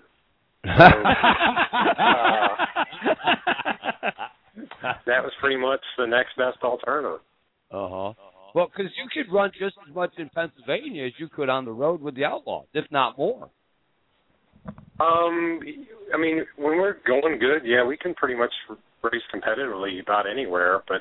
So, that was pretty much the next best alternative. Well, because you could run just as much in Pennsylvania as you could on the road with the Outlaws, if not more. I mean, when we're going good, yeah, we can pretty much race competitively about anywhere, but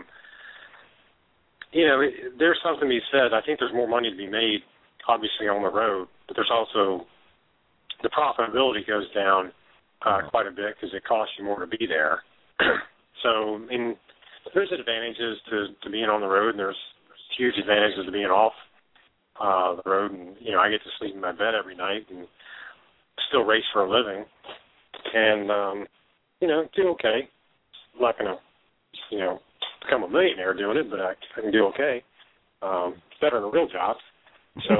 you know, there's something to be said. I think there's more money to be made, obviously, on the road, but there's also the profitability goes down quite a bit because it costs you more to be there. So, I mean, there's advantages to being on the road, and there's huge advantages to being off the road. And, you know, I get to sleep in my bed every night and still race for a living and, you know, do okay. I'm not going to, you know, become a millionaire doing it, but I can do okay. It's better than a real job. So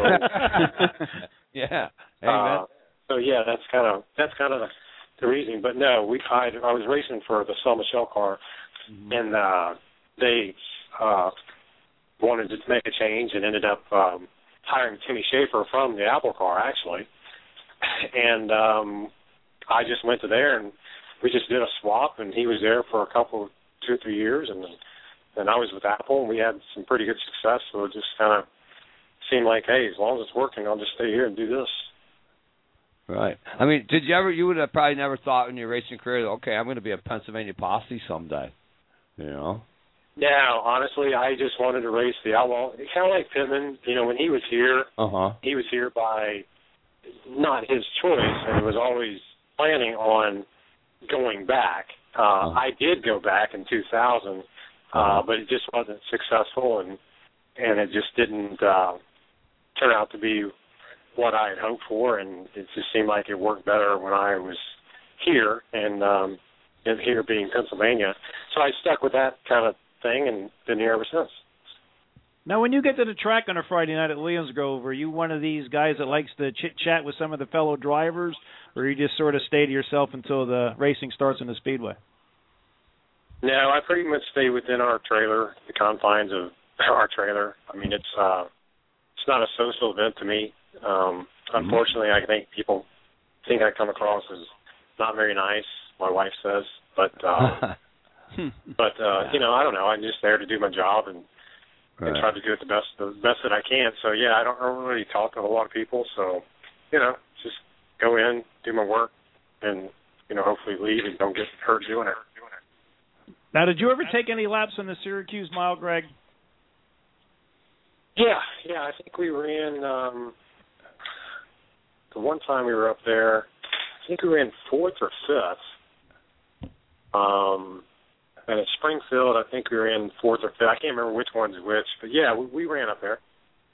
yeah. Amen. So yeah, that's kind of the reason. But no, I was racing for the Saint Michel car, and they wanted to make a change and ended up hiring Timmy Schaefer from the Apple car actually, and I just went to there and we just did a swap, and he was there for a couple, 2 or 3 years, and I was with Apple, and we had some pretty good success. So it just kind of seemed like, hey, as long as it's working, I'll just stay here and do this. Right. I mean, you would have probably never thought in your racing career, okay, I'm going to be a Pennsylvania Posse someday, you know? No, honestly, I just wanted to race the Outlaw. It's kind of like Pittman, you know, when he was here, he was here by not his choice, and he was always planning on going back. I did go back in 2000, but it just wasn't successful, and it just didn't turn out to be what I had hoped for, and it just seemed like it worked better when I was here, and here being Pennsylvania. So I stuck with that kind of thing and been here ever since. Now, when you get to the track on a Friday night at Williams Grove, are you one of these guys that likes to chit-chat with some of the fellow drivers, or you just sort of stay to yourself until the racing starts in the Speedway? No, I pretty much stay within our trailer, the confines of our trailer. I mean, it's not a social event to me. Unfortunately, I think people think I come across as not very nice, my wife says, but you know, I don't know. I'm just there to do my job and try to do it the best that I can. So yeah, I don't really talk to a lot of people. So, you know, just go in, do my work, and you know, hopefully leave and don't get hurt doing it. Now, did you ever take any laps in the Syracuse Mile, Greg? Yeah. I think we ran the one time we were up there. I think we ran 4th or 5th. And at Springfield, I think we were in 4th or 5th. I can't remember which one's which, but yeah, we ran up there.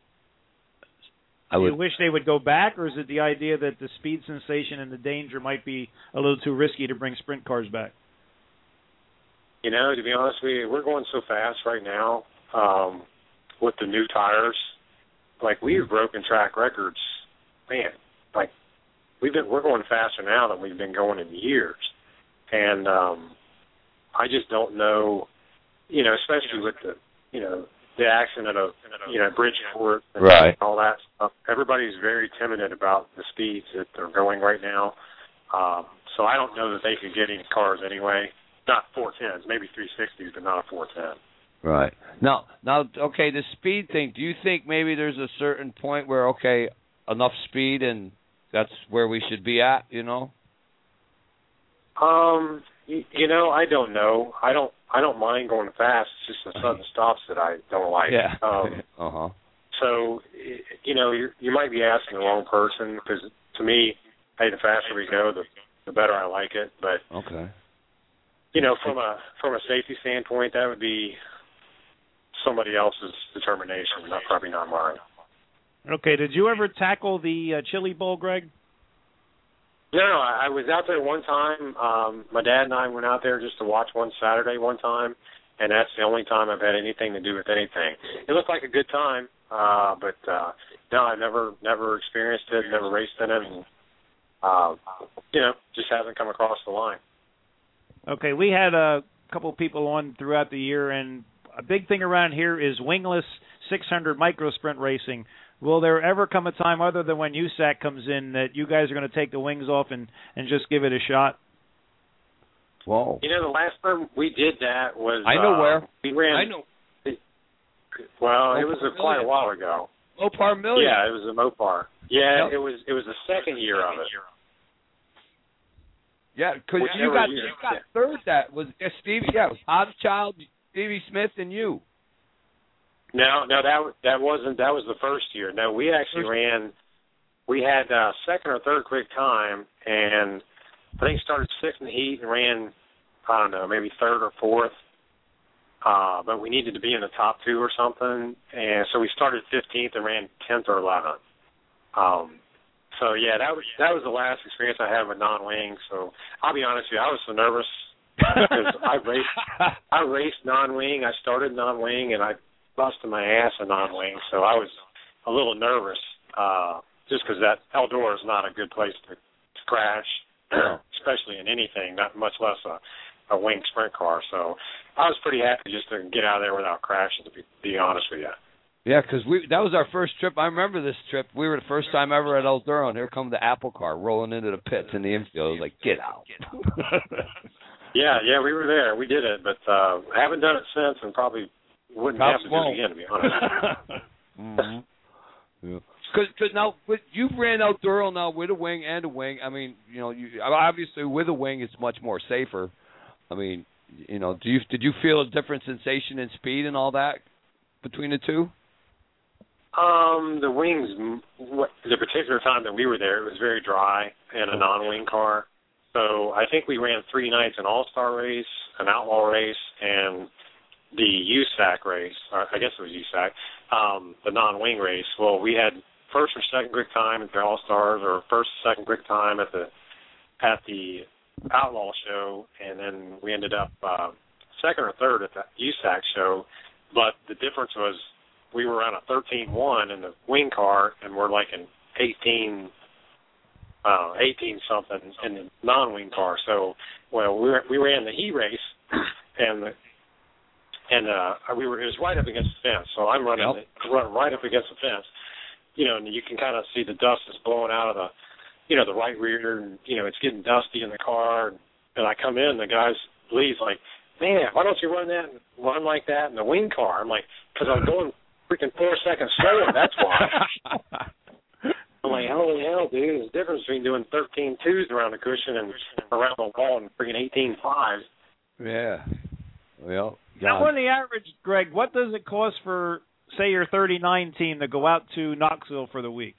Do you wish they would go back, or is it the idea that the speed sensation and the danger might be a little too risky to bring sprint cars back? You know, to be honest with you, we're going so fast right now with the new tires like we've broken track records, man. Like we're going faster now than we've been going in years, and I just don't know, especially with the accident of Bridgeport and all that stuff. Everybody's very timid about the speeds that they're going right now. So I don't know that they could get any cars anyway. Not 410s, maybe 360s, but not a 410. Right. Now, okay, the speed thing, do you think maybe there's a certain point where, okay, enough speed and that's where we should be at, I don't know. I don't mind going fast. It's just the sudden stops that I don't like. Yeah. So, you might be asking the wrong person because to me, hey, the faster we go, the better I like it. But okay. From a safety standpoint, that would be somebody else's determination, probably not mine. Okay. Did you ever tackle the Chili Bowl, Greg? No, I was out there one time. My dad and I went out there just to watch one Saturday one time, and that's the only time I've had anything to do with anything. It looked like a good time, but no, I never experienced it, never raced in it, and just hasn't come across the line. Okay, we had a couple of people on throughout the year, and a big thing around here is wingless 600 micro sprint racing. Will there ever come a time, other than when USAC comes in, that you guys are going to take the wings off and just give it a shot? Whoa. The last time we did that was... I know where. We ran... I know. Well, it was quite a while ago. Mopar Million. Yeah, it was a Mopar. Yeah, it was the second year of it. Yeah, because you got third. That was Stevie. Yeah, it was Hobbschild, Stevie Smith, and you. No, that wasn't. That was the first year. No, we actually ran. We had second or third quick time, and I think started sixth in the heat and ran, I don't know, maybe third or fourth. But we needed to be in the top two or something, and so we started 15th and ran 10th or 11th. So yeah, that was the last experience I had with non-wing. So I'll be honest with you, I was so nervous because I raced non-wing. I started non-wing and I busted my ass in non-wing. So I was a little nervous just because that Eldora is not a good place to crash, especially in anything, not much less a wing sprint car. So I was pretty happy just to get out of there without crashing, to be honest with you. Yeah, because that was our first trip. I remember this trip. We were the first time ever at Eldora, and here comes the Apple car rolling into the pits in the infield. I was like, get out. Yeah, we were there. We did it, but I haven't done it since and probably wouldn't have to do it again, to be honest. Yeah. Because now, you've ran Eldora now with a wing and a wing. I mean, obviously with a wing it's much more safer. I mean, did you feel a different sensation in speed and all that between the two? The wings, the particular time that we were there, it was very dry in a non-wing car. So I think we ran 3 nights, an all-star race, an outlaw race, and the USAC race. I guess it was USAC, the non-wing race. Well, we had first or second quick time at the all-stars, or first or second quick time at the outlaw show, and then we ended up second or third at the USAC show. But the difference was we were on a 13-1 in the wing car, and we're like an 18-something in the non-wing car. So, well, we ran the heat race, and it was right up against the fence. So I'm running right up against the fence, and you can kind of see the dust is blowing out of the right rear, and it's getting dusty in the car. And I come in, the Lee's like, man, why don't you run like that in the wing car? I'm like, because I'm going freaking 4 seconds slower, that's why. I'm like, holy hell, dude, there's a difference between doing 13.2s around the cushion and around the wall and freaking 18.5s. Yeah. Well, now on the average, Greg, what does it cost for, say, your 39 team to go out to Knoxville for the week?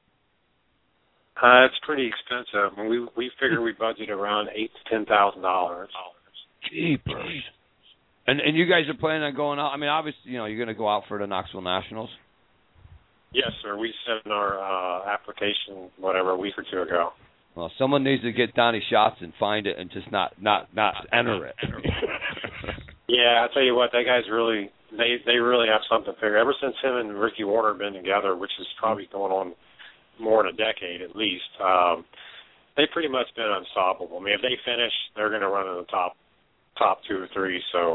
It's pretty expensive. We figure we budget around $8,000 to $10,000. Jeepers. And you guys are planning on going out? I mean, obviously, you're going to go out for the Knoxville Nationals. Yes, sir. We sent our application, a week or two ago. Well, someone needs to get Donnie Schatz and find it and just not enter it. Yeah, I'll tell you what, that guy's really they really have something figured. Ever since him and Ricky Warner have been together, which is probably going on more than a decade at least, they've pretty much been unstoppable. I mean, if they finish, they're going to run in the top 2 or 3. So,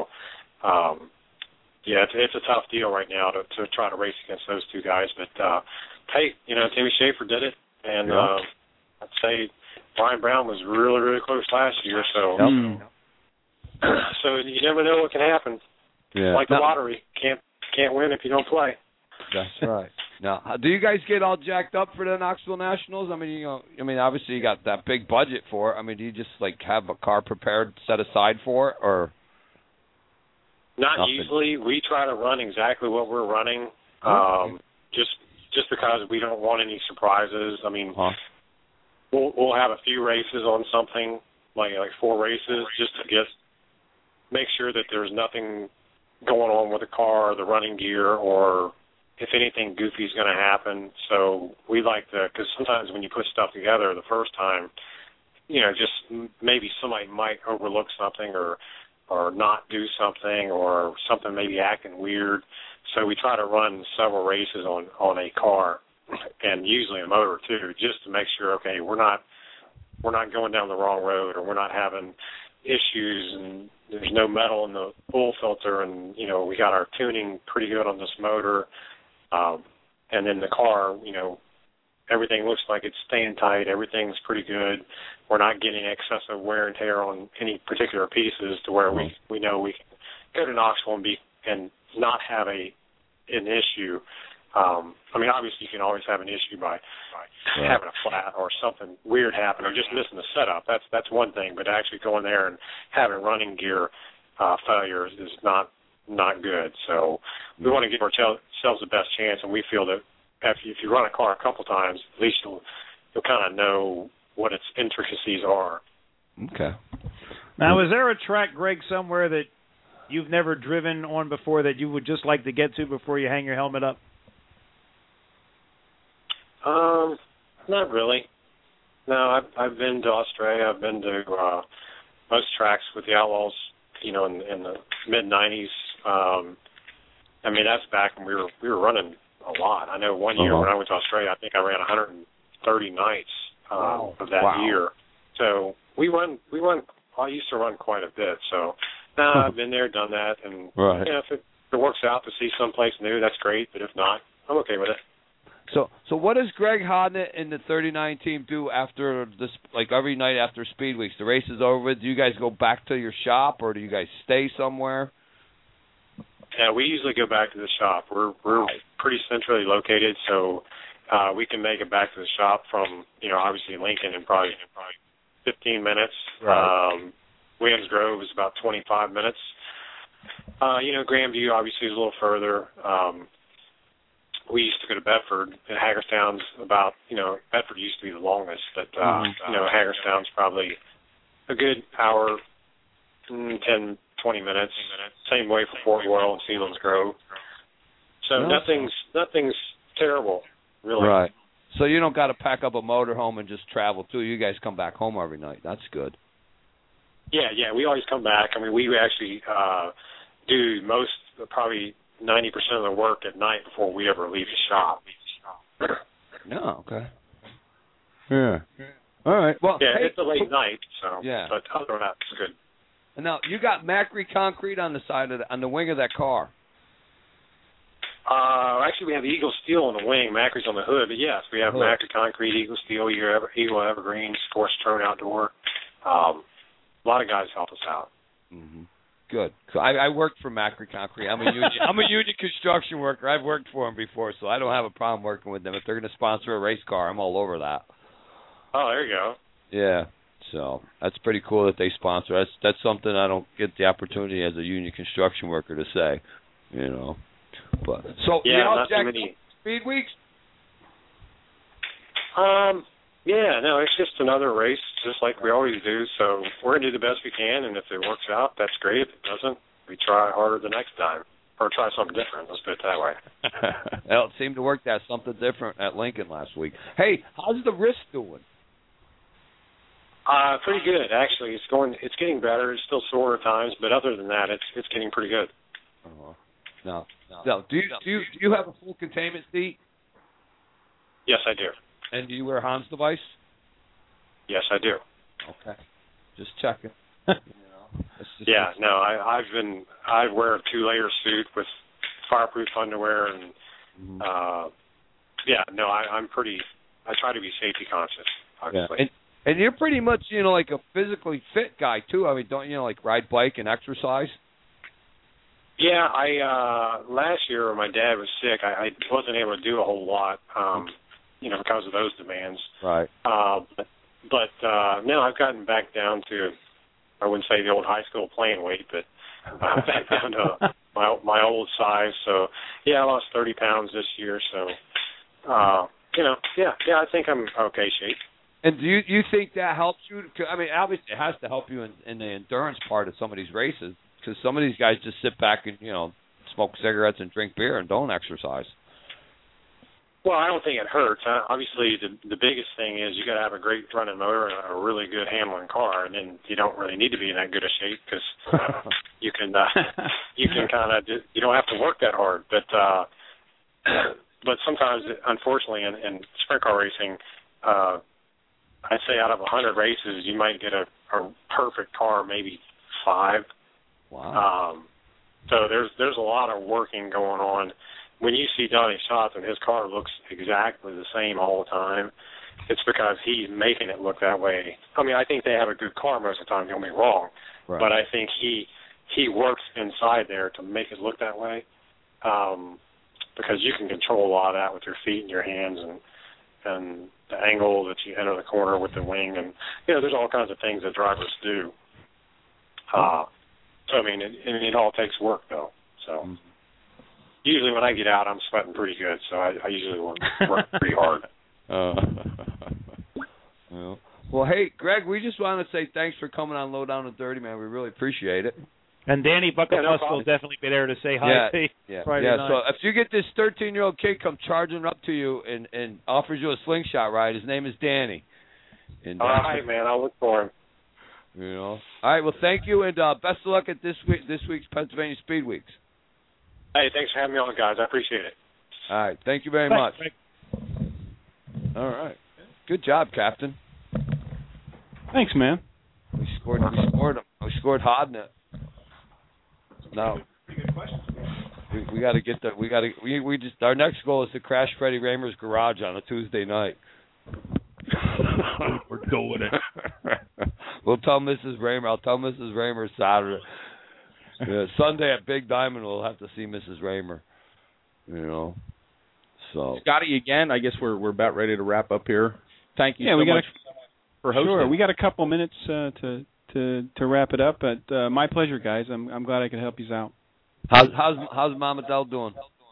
yeah, it's a tough deal right now to try to race against those two guys. But hey, Timmy Schaefer did it, and I'd say Brian Brown was really, really close last year. So, so you never know what can happen. Yeah. Like the lottery, can't win if you don't play. That's right. Now, do you guys get all jacked up for the Knoxville Nationals? I mean, obviously you got that big budget for it. I mean, do you just have a car prepared, set aside for it, or? Not nothing? Usually. We try to run exactly what we're running, just because we don't want any surprises. I mean, we'll have a few races on something, like 4 races, just to make sure that there's nothing going on with the car or the running gear, or if anything goofy is going to happen. So we like to, because sometimes when you put stuff together the first time, just maybe somebody might overlook something or not do something, or something maybe acting weird. So we try to run several races on a car, and usually a motor too, just to make sure, okay, we're not going down the wrong road, or we're not having issues, and there's no metal in the oil filter, and we got our tuning pretty good on this motor, and then the car, everything looks like it's staying tight, everything's pretty good. We're not getting excessive wear and tear on any particular pieces to where we know we can go to Knoxville and not have an issue. I mean, obviously you can always have an issue by having a flat or something weird happen, or just missing the setup. That's one thing, but actually going there and having running gear failures is not good. So we want to give ourselves the best chance, and we feel that if you run a car a couple times, at least you'll kind of know what its intricacies are. Okay. Now, is there a track, Greg, somewhere that you've never driven on before that you would just like to get to before you hang your helmet up? Not really. No, I've been to Australia. I've been to most tracks with the Outlaws, in the mid-'90s. I mean, that's back when we were running a lot. I know one year when I went to Australia, I think I ran 130 nights of that year. So we run. I used to run quite a bit. So I've been there, done that, and if it works out to see someplace new, that's great. But if not, I'm okay with it. So what does Greg Hodnett and the 39 team do after this? Like every night after Speed Weeks, the race is over with. Do you guys go back to your shop, or do you guys stay somewhere? Yeah, we usually go back to the shop. We're pretty centrally located, so we can make it back to the shop from obviously Lincoln in probably 15 minutes. Right. Williams Grove is about 25 minutes. Grandview obviously is a little further. We used to go to Bedford, and Hagerstown's about, Bedford used to be the longest, but, Hagerstown's probably a good hour, 10, 20 minutes. Same way for Fort Royal and Sealands Grove. So nothing's terrible, really. Right. So you don't got to pack up a motorhome and just travel, too. You guys come back home every night. That's good. Yeah, we always come back. I mean, we actually do probably 90% of the work at night before we ever leave the shop. No, okay. Yeah. All right. Well, yeah, it's a late night, so. Yeah. But other than that, it's good. And now you got Macri concrete on the side on the wing of that car. Actually, we have Eagle Steel on the wing. Macri's on the hood, but yes, we have Macri concrete, Eagle Steel, Eagle Evergreen, Sports Turn Outdoor. A lot of guys help us out. Mm-hmm. Good. So I worked for Macri Concrete. I'm a union construction worker. I've worked for them before, so I don't have a problem working with them. If they're going to sponsor a race car, I'm all over that. Oh, there you go. Yeah. So that's pretty cool that they sponsor. That's something I don't get the opportunity as a union construction worker to say, But so not too many Speed Weeks. Yeah, no, it's just another race, just like we always do. So we're going to do the best we can, and if it works out, that's great. If it doesn't, we try harder the next time, or try something different. Let's put it that way. Well, it seemed to work out something different at Lincoln last week. Hey, how's the wrist doing? Pretty good, actually. It's getting better. It's still sore at times, but other than that, it's getting pretty good. No. Do you have a full containment seat? Yes, I do. And do you wear Hans device? Yes, I do. Okay. Just checking. I wear a 2-layer suit with fireproof underwear and I try to be safety conscious, obviously. Yeah. And you're pretty much, like a physically fit guy too. I mean, don't you like ride bike and exercise? Yeah, I last year when my dad was sick, I wasn't able to do a whole lot, because of those demands. Right. But now I've gotten back down to, I wouldn't say the old high school playing weight, but back down to my old size. So I lost 30 pounds this year. So I think I'm okay shape. And do you think that helps you? I mean, obviously it has to help you in the endurance part of some of these races, because some of these guys just sit back and smoke cigarettes and drink beer and don't exercise. Well, I don't think it hurts. Obviously, the biggest thing is you got to have a great running motor and a really good handling car, and then you don't really need to be in that good a shape because you can kind of you don't have to work that hard. But sometimes, unfortunately, in sprint car racing, I'd say out of 100 races, you might get a perfect car, maybe 5. Wow. So there's a lot of working going on. When you see Donnie Schatz and his car looks exactly the same all the time, it's because he's making it look that way. I mean, I think they have a good car most of the time, don't get me wrong, right. But I think he works inside there to make it look that way, because you can control a lot of that with your feet and your hands and the angle that you enter the corner with the wing, and there's all kinds of things that drivers do. So I mean, it all takes work though. So. Usually when I get out, I'm sweating pretty good, so I usually work pretty hard. Well, hey, Greg, we just want to say thanks for coming on Low Down and Dirty, man. We really appreciate it. And Danny Buckefuss will definitely be there to say hi. Friday night. So if you get this 13-year-old kid come charging up to you and offers you a slingshot ride, his name is Danny. And, all right, man. I'll look for him. All right, well, thank you, and best of luck at this week's Pennsylvania Speed Weeks. Hey, thanks for having me on, guys. I appreciate it. All right. Thank you very much. All right. Good job, Captain. Thanks, man. We scored hard in it. Now, we got to get the we just our next goal is to crash Freddie Raymer's garage on a Tuesday night. We're doing it. We'll tell Mrs. Raymer. I'll tell Mrs. Raymer Saturday. Sunday at Big Diamond, we'll have to see Mrs. Raymer. So Scotty, again, I guess we're about ready to wrap up here. Thank you so much for hosting. Sure, we got a couple minutes to wrap it up, but my pleasure, guys. I'm glad I could help you out. How's Mama Dell doing?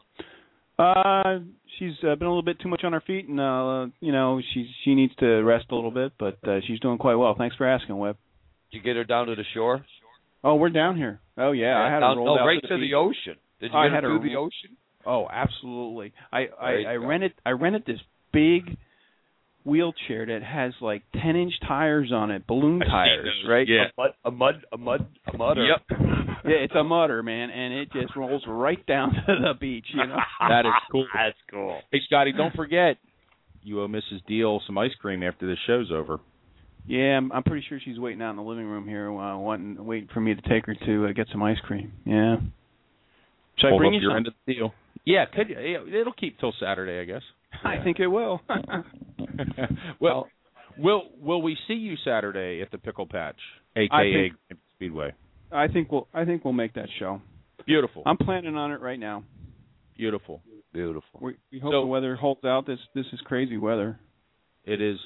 She's been a little bit too much on her feet, and she needs to rest a little bit, but she's doing quite well. Thanks for asking, Webb. Did you get her down to the shore? Oh, we're down here. Oh yeah, I had her rolled out right to the ocean. Did you get her through the ocean? Oh, absolutely. I rented this big wheelchair that has like 10-inch tires on it, balloon tires, right? Yeah. A mudder. Yep. Yeah, it's a mudder, man, and it just rolls right down to the beach. That is cool. That's cool. Hey, Scotty, don't forget you owe Mrs. Deal some ice cream after the show's over. Yeah, I'm pretty sure she's waiting out in the living room here, waiting for me to take her to get some ice cream. Yeah. Should I bring you some? End of the deal. Yeah, could you? It'll keep till Saturday, I guess. I think it will. Well, will we see you Saturday at the Pickle Patch, a.k.a. Speedway? I think we'll make that show. Beautiful. I'm planning on it right now. Beautiful. We hope the weather holds out. This is crazy weather. It is.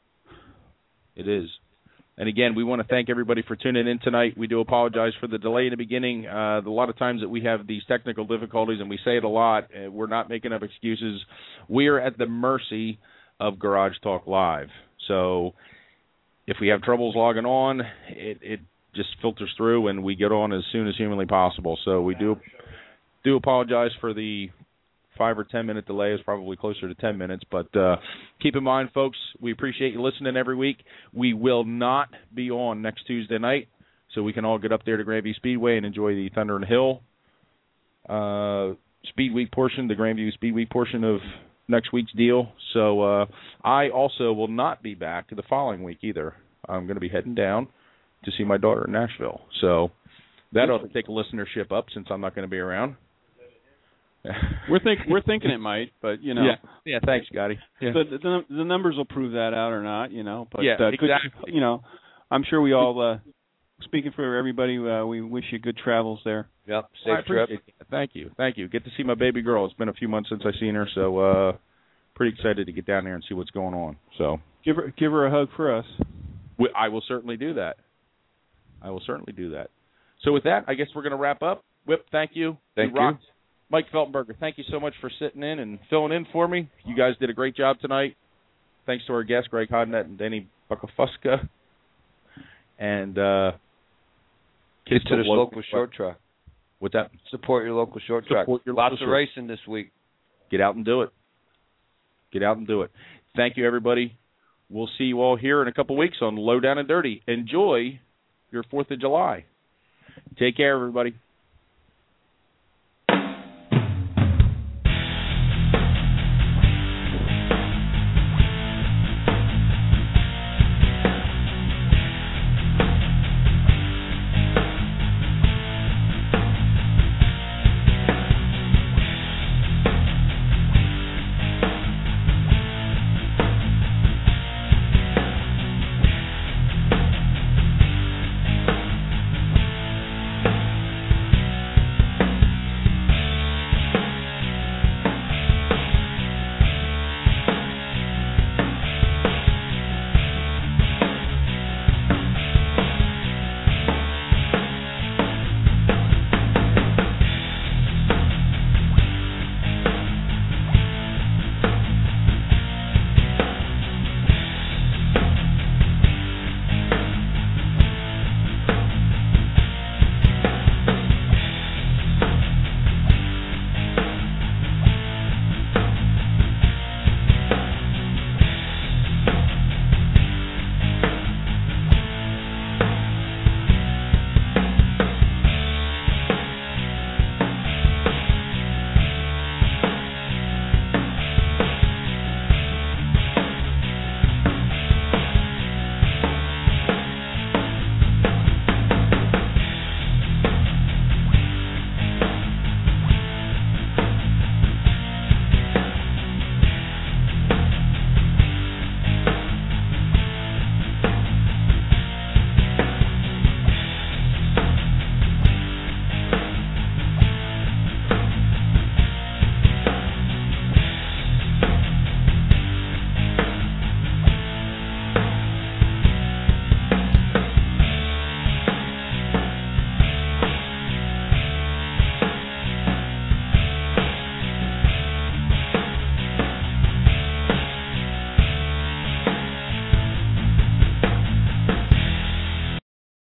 And again, we want to thank everybody for tuning in tonight. We do apologize for the delay in the beginning. A lot of times that we have these technical difficulties, and we say it a lot, we're not making up excuses. We are at the mercy of Garage Talk Live. So if we have troubles logging on, it just filters through, and we get on as soon as humanly possible. So we do apologize for the 5 or 10 minute delay. Is probably closer to 10 minutes, but keep in mind, folks, we appreciate you listening every week. We will not be on next Tuesday night, so we can all get up there to Granby Speedway and enjoy the Thunder and Hill Speed Week portion, the Grandview Speed Week portion of next week's deal. So I also will not be back the following week either. I'm going to be heading down to see my daughter in Nashville. So that ought to take a listenership up since I'm not going to be around. We're thinking it might, but you know. Yeah. Thanks, Scotty. Yeah. The numbers will prove that out or not, you know. But exactly. You know, I'm sure we all, speaking for everybody, we wish you good travels there. Yep. Safe trip. Thank you. Get to see my baby girl. It's been a few months since I've seen her, so pretty excited to get down there and see what's going on. So give her a hug for us. I will certainly do that. So with that, I guess we're going to wrap up. Whip, thank you. Thank you. Mike Feltenberger, thank you so much for sitting in and filling in for me. You guys did a great job tonight. Thanks to our guests, Greg Hodnett and Danny Bukafuska. And get to the local short track. What's that? Support your local short track. Lots of racing this week. Get out and do it. Thank you, everybody. We'll see you all here in a couple weeks on Low Down and Dirty. Enjoy your 4th of July. Take care, everybody.